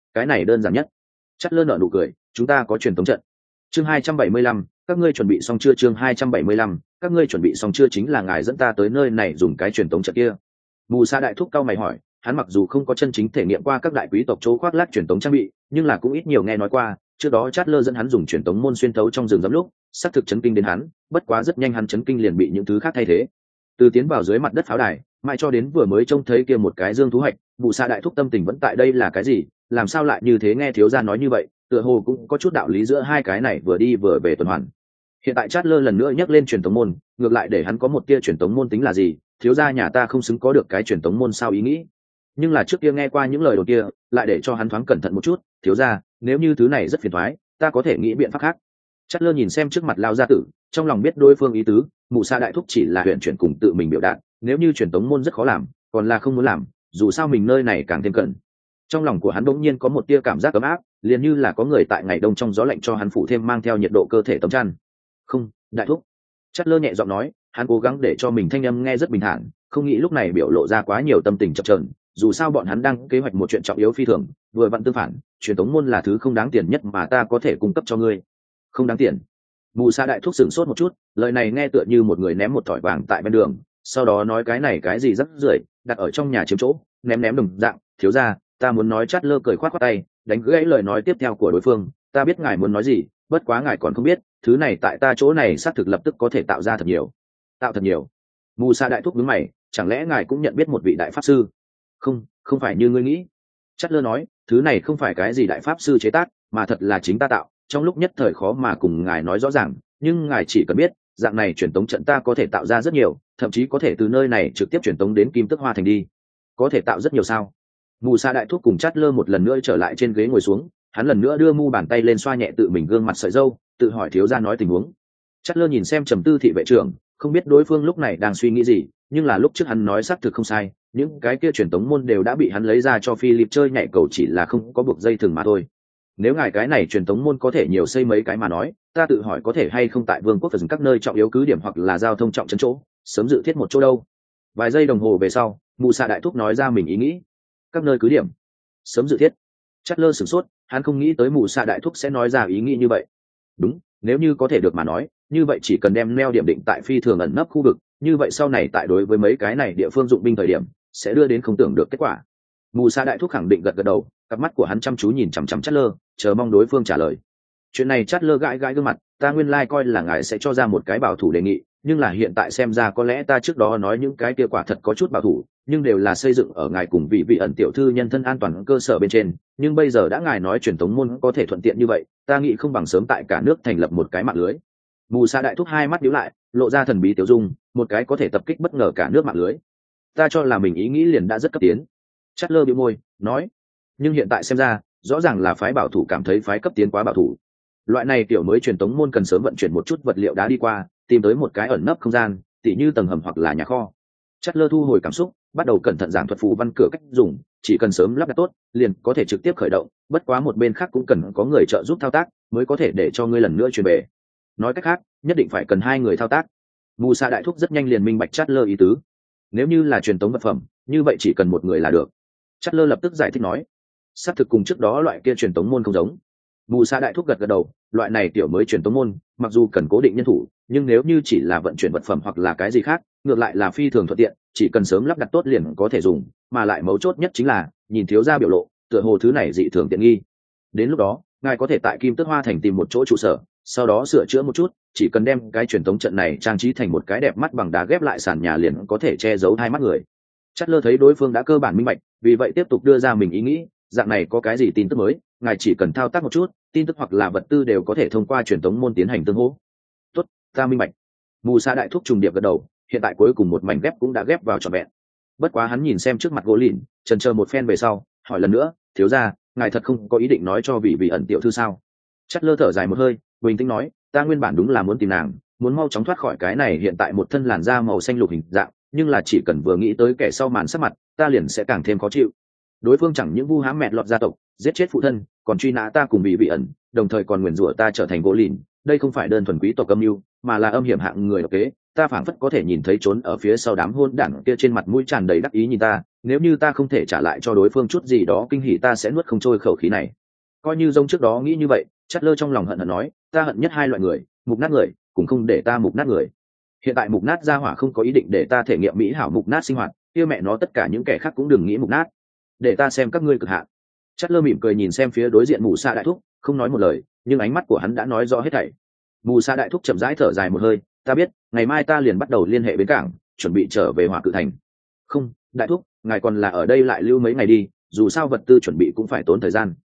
cái này đơn giản nhất. Chát lơ nở nụ cười, chúng ta có truyền tống trận. Chương hai trăm bảy mươi lăm, các ngươi chuẩn bị xong chưa? Chương hai trăm bảy mươi lăm, các ngươi chuẩn bị xong chưa? Chính là ngài dẫn ta tới nơi này dùng cái truyền tống trận kia. Mù Sa đại thúc cao mày hỏi, hắn mặc dù không có chân chính thể nghiệm qua các đại quý tộc chỗ khoác lác truyền tống trang bị, nhưng là cũng ít nhiều nghe nói qua, trước đó Chát lơ dẫn hắn dùng truyền tống môn xuyên thấu trong rừng rậm lúc, xác thực chấn kinh đến hắn, bất quá rất nhanh hắn chấn kinh liền bị những thứ khác thay thế. Từ tiến vào dưới mặt đất pháo đài, mãi cho đến vừa mới trông thấy kia một cái dương thú hạch, Mù Sa đại thúc tâm tình vẫn tại đây là cái gì, làm sao lại như thế? Nghe thiếu gia nói như vậy, tựa hồ cũng có chút đạo lý giữa hai cái này vừa đi vừa về tuần hoàn. Hiện tại Chát lơ lần nữa nhắc lên truyền tống môn, ngược lại để hắn có một tia truyền tống môn tính là gì, thiếu gia nhà ta không xứng có được cái truyền tống môn sao ý nghĩ. Nhưng là trước kia nghe qua những lời đồn kia, lại để cho hắn thoáng cẩn thận một chút, thiếu gia, nếu như thứ này rất phiền toái, ta có thể nghĩ biện pháp khác. Chát lơ nhìn xem trước mặt lao gia tử, trong lòng biết đối phương ý tứ, Mù Sa đại thúc chỉ là huyện chuyển cùng tự mình biểu đạt, nếu như truyền tống môn rất khó làm, còn là không muốn làm, dù sao mình nơi này càng thêm cận. Trong lòng của hắn đột nhiên có một tia cảm giác ấm áp, liền như là có người tại ngày đông trong gió lạnh cho hắn phủ thêm mang theo nhiệt độ cơ thể tấm chăn. Không, đại thúc. Chát lơ nhẹ giọng nói, hắn cố gắng để cho mình thanh âm nghe rất bình thản, không nghĩ lúc này biểu lộ ra quá nhiều tâm tình chập chờn. Dù sao bọn hắn đang kế hoạch một chuyện trọng yếu phi thường, vừa vặn tương phản, truyền tống môn là thứ không đáng tiền nhất mà ta có thể cung cấp cho ngươi. Không đáng tiền? Mù Sa đại thúc sửng sốt một chút, lời này nghe tựa như một người ném một thỏi vàng tại bên đường, sau đó nói cái này cái gì rắc rưởi, đặt ở trong nhà chiếm chỗ, ném ném đồng dạng. Thiếu gia, ta muốn nói. Chát lơ cười khoát khoát tay, đánh gãy lời nói tiếp theo của đối phương. Ta biết ngài muốn nói gì, bất quá ngài còn không biết, thứ này tại ta chỗ này xác thực lập tức có thể tạo ra thật nhiều. Tạo thật nhiều? Mù Sa đại thúc nhướng mày, chẳng lẽ ngài cũng nhận biết một vị đại pháp sư? Không, không phải như ngươi nghĩ. Chát lơ nói, thứ này không phải cái gì đại pháp sư chế tác, mà thật là chính ta tạo, trong lúc nhất thời khó mà cùng ngài nói rõ ràng, nhưng ngài chỉ cần biết, dạng này truyền tống trận ta có thể tạo ra rất nhiều, thậm chí có thể từ nơi này trực tiếp truyền tống đến Kim Tức Hoa Thành đi. Có thể tạo rất nhiều sao? Mù Sa đại thúc cùng Chát lơ một lần nữa trở lại trên ghế ngồi xuống, hắn lần nữa đưa mu bàn tay lên xoa nhẹ tự mình gương mặt sợi râu, tự hỏi thiếu gia nói tình huống. Chát lơ nhìn xem trầm tư thị vệ trưởng, không biết đối phương lúc này đang suy nghĩ gì, nhưng là lúc trước hắn nói xác thực không sai, những cái kia truyền tống môn đều đã bị hắn lấy ra cho Philip chơi nhảy cầu, chỉ là không có buộc dây thừng mà thôi. Nếu ngài cái này truyền tống môn có thể nhiều xây mấy cái mà nói, ta tự hỏi có thể hay không tại vương quốc phần các nơi trọng yếu cứ điểm hoặc là giao thông trọng trấn chỗ, sớm dự thiết một chỗ đâu. Vài giây đồng hồ về sau, Mù Sa đại thúc nói ra mình ý nghĩ. Các nơi cứ điểm, sớm dự thiết. Chát lơ sửng sốt, hắn không nghĩ tới Mù Sa đại thúc sẽ nói ra ý nghĩ như vậy. Đúng, nếu như có thể được mà nói, như vậy chỉ cần đem neo điểm định tại phi thường ẩn nấp khu vực, như vậy sau này tại đối với mấy cái này địa phương dụng binh thời điểm sẽ đưa đến không tưởng được kết quả. Mù Sa đại thúc khẳng định gật gật đầu, cặp mắt của hắn chăm chú nhìn chằm chằm Chát lơ, chờ mong đối phương trả lời. Chuyện này Chát lơ gãi gãi gương mặt, ta nguyên lai coi là ngài sẽ cho ra một cái bảo thủ đề nghị, nhưng là hiện tại xem ra có lẽ ta trước đó nói những cái kia quả thật có chút bảo thủ, nhưng đều là xây dựng ở ngài cùng vị vị ẩn tiểu thư nhân thân an toàn cơ sở bên trên, nhưng bây giờ đã ngài nói truyền tống môn có thể thuận tiện như vậy, ta nghĩ không bằng sớm tại cả nước thành lập một cái mạng lưới. Mù Sa đại thúc hai mắt nhíu lại, lộ ra thần bí tiểu dung, một cái có thể tập kích bất ngờ cả nước mạng lưới. Ta cho là mình ý nghĩ liền đã rất cấp tiến. Chát lơ bĩu môi, nói, nhưng hiện tại xem ra, rõ ràng là phái bảo thủ cảm thấy phái cấp tiến quá bảo thủ. Loại này tiểu mới truyền tống môn cần sớm vận chuyển một chút vật liệu đá đi qua, tìm tới một cái ẩn nấp không gian, tỉ như tầng hầm hoặc là nhà kho. Chát lơ thu hồi cảm xúc, bắt đầu cẩn thận giảng thuật phù văn cửa cách dùng, chỉ cần sớm lắp đặt tốt, liền có thể trực tiếp khởi động, bất quá một bên khác cũng cần có người trợ giúp thao tác, mới có thể để cho ngươi lần nữa truyền về. Nói cách khác, nhất định phải cần hai người thao tác. Mù Sa đại thúc rất nhanh liền minh bạch Chát lơ ý tứ. Nếu như là truyền tống vật phẩm, như vậy chỉ cần một người là được. Chát lơ lập tức giải thích nói, xác thực cùng trước đó loại kia truyền tống môn không giống. Mù Sa đại thúc gật gật đầu, loại này tiểu mới truyền tống môn, mặc dù cần cố định nhân thủ, nhưng nếu như chỉ là vận chuyển vật phẩm hoặc là cái gì khác, ngược lại là phi thường thuận tiện, chỉ cần sớm lắp đặt tốt liền có thể dùng, mà lại mấu chốt nhất chính là, nhìn thiếu gia biểu lộ, tựa hồ thứ này dị thường tiện nghi. Đến lúc đó, ngài có thể tại Kim Tước Hoa Thành tìm một chỗ trụ sở, sau đó sửa chữa một chút, chỉ cần đem cái truyền tống trận này trang trí thành một cái đẹp mắt bằng đá ghép lại sàn nhà liền có thể che giấu hai mắt người. Chát lơ thấy đối phương đã cơ bản minh bạch, vì vậy tiếp tục đưa ra mình ý nghĩ, dạng này có cái gì tin tức mới, ngài chỉ cần thao tác một chút, tin tức hoặc là vật tư đều có thể thông qua truyền tống môn tiến hành tương hỗ. Tốt, ta minh bạch. Mù Sa đại thúc trùng điệp gật đầu, hiện tại cuối cùng một mảnh ghép cũng đã ghép vào trọn vẹn. Bất quá hắn nhìn xem trước mặt gỗ lìn, chần chờ một phen về sau, hỏi lần nữa, thiếu gia, ngài thật không có ý định nói cho vị vị ẩn tiểu thư sao? Chát lơ thở dài một hơi, bình tĩnh nói, ta nguyên bản đúng là muốn tìm nàng, muốn mau chóng thoát khỏi cái này hiện tại một thân làn da màu xanh lục hình dạng, nhưng là chỉ cần vừa nghĩ tới kẻ sau màn sắc mặt, ta liền sẽ càng thêm khó chịu. Đối phương chẳng những vu hãm mẹ lọt gia tộc, giết chết phụ thân, còn truy nã ta cùng vị vị ẩn, đồng thời còn nguyền rủa ta trở thành gỗ lìn, đây không phải đơn thuần quý tộc âm mưu, mà là âm hiểm hạng người độc kế, ta phảng phất có thể nhìn thấy trốn ở phía sau đám hôn đảng kia trên mặt mũi tràn đầy đắc ý nhìn ta, nếu như ta không thể trả lại cho đối phương chút gì đó kinh hỉ ta sẽ nuốt không trôi khẩu khí này. Coi như Rông trước đó nghĩ như vậy, Chát Lơ trong lòng hận hận nói, ta hận nhất hai loại người, mục nát người, cũng không để ta mục nát người. Hiện tại mục nát gia hỏa không có ý định để ta thể nghiệm mỹ hảo mục nát sinh hoạt, kia mẹ nó tất cả những kẻ khác cũng đừng nghĩ mục nát, để ta xem các ngươi cực hạn. Chát Lơ mỉm cười nhìn xem phía đối diện Mù Sa đại thúc, không nói một lời, nhưng ánh mắt của hắn đã nói rõ hết thảy. Mù Sa đại thúc chậm rãi thở dài một hơi, ta biết, ngày mai ta liền bắt đầu liên hệ bến cảng, chuẩn bị trở về Hỏa Cự Thành. Không, đại thúc, ngài còn là ở đây lại lưu mấy ngày đi, dù sao vật tư chuẩn bị cũng phải tốn thời gian.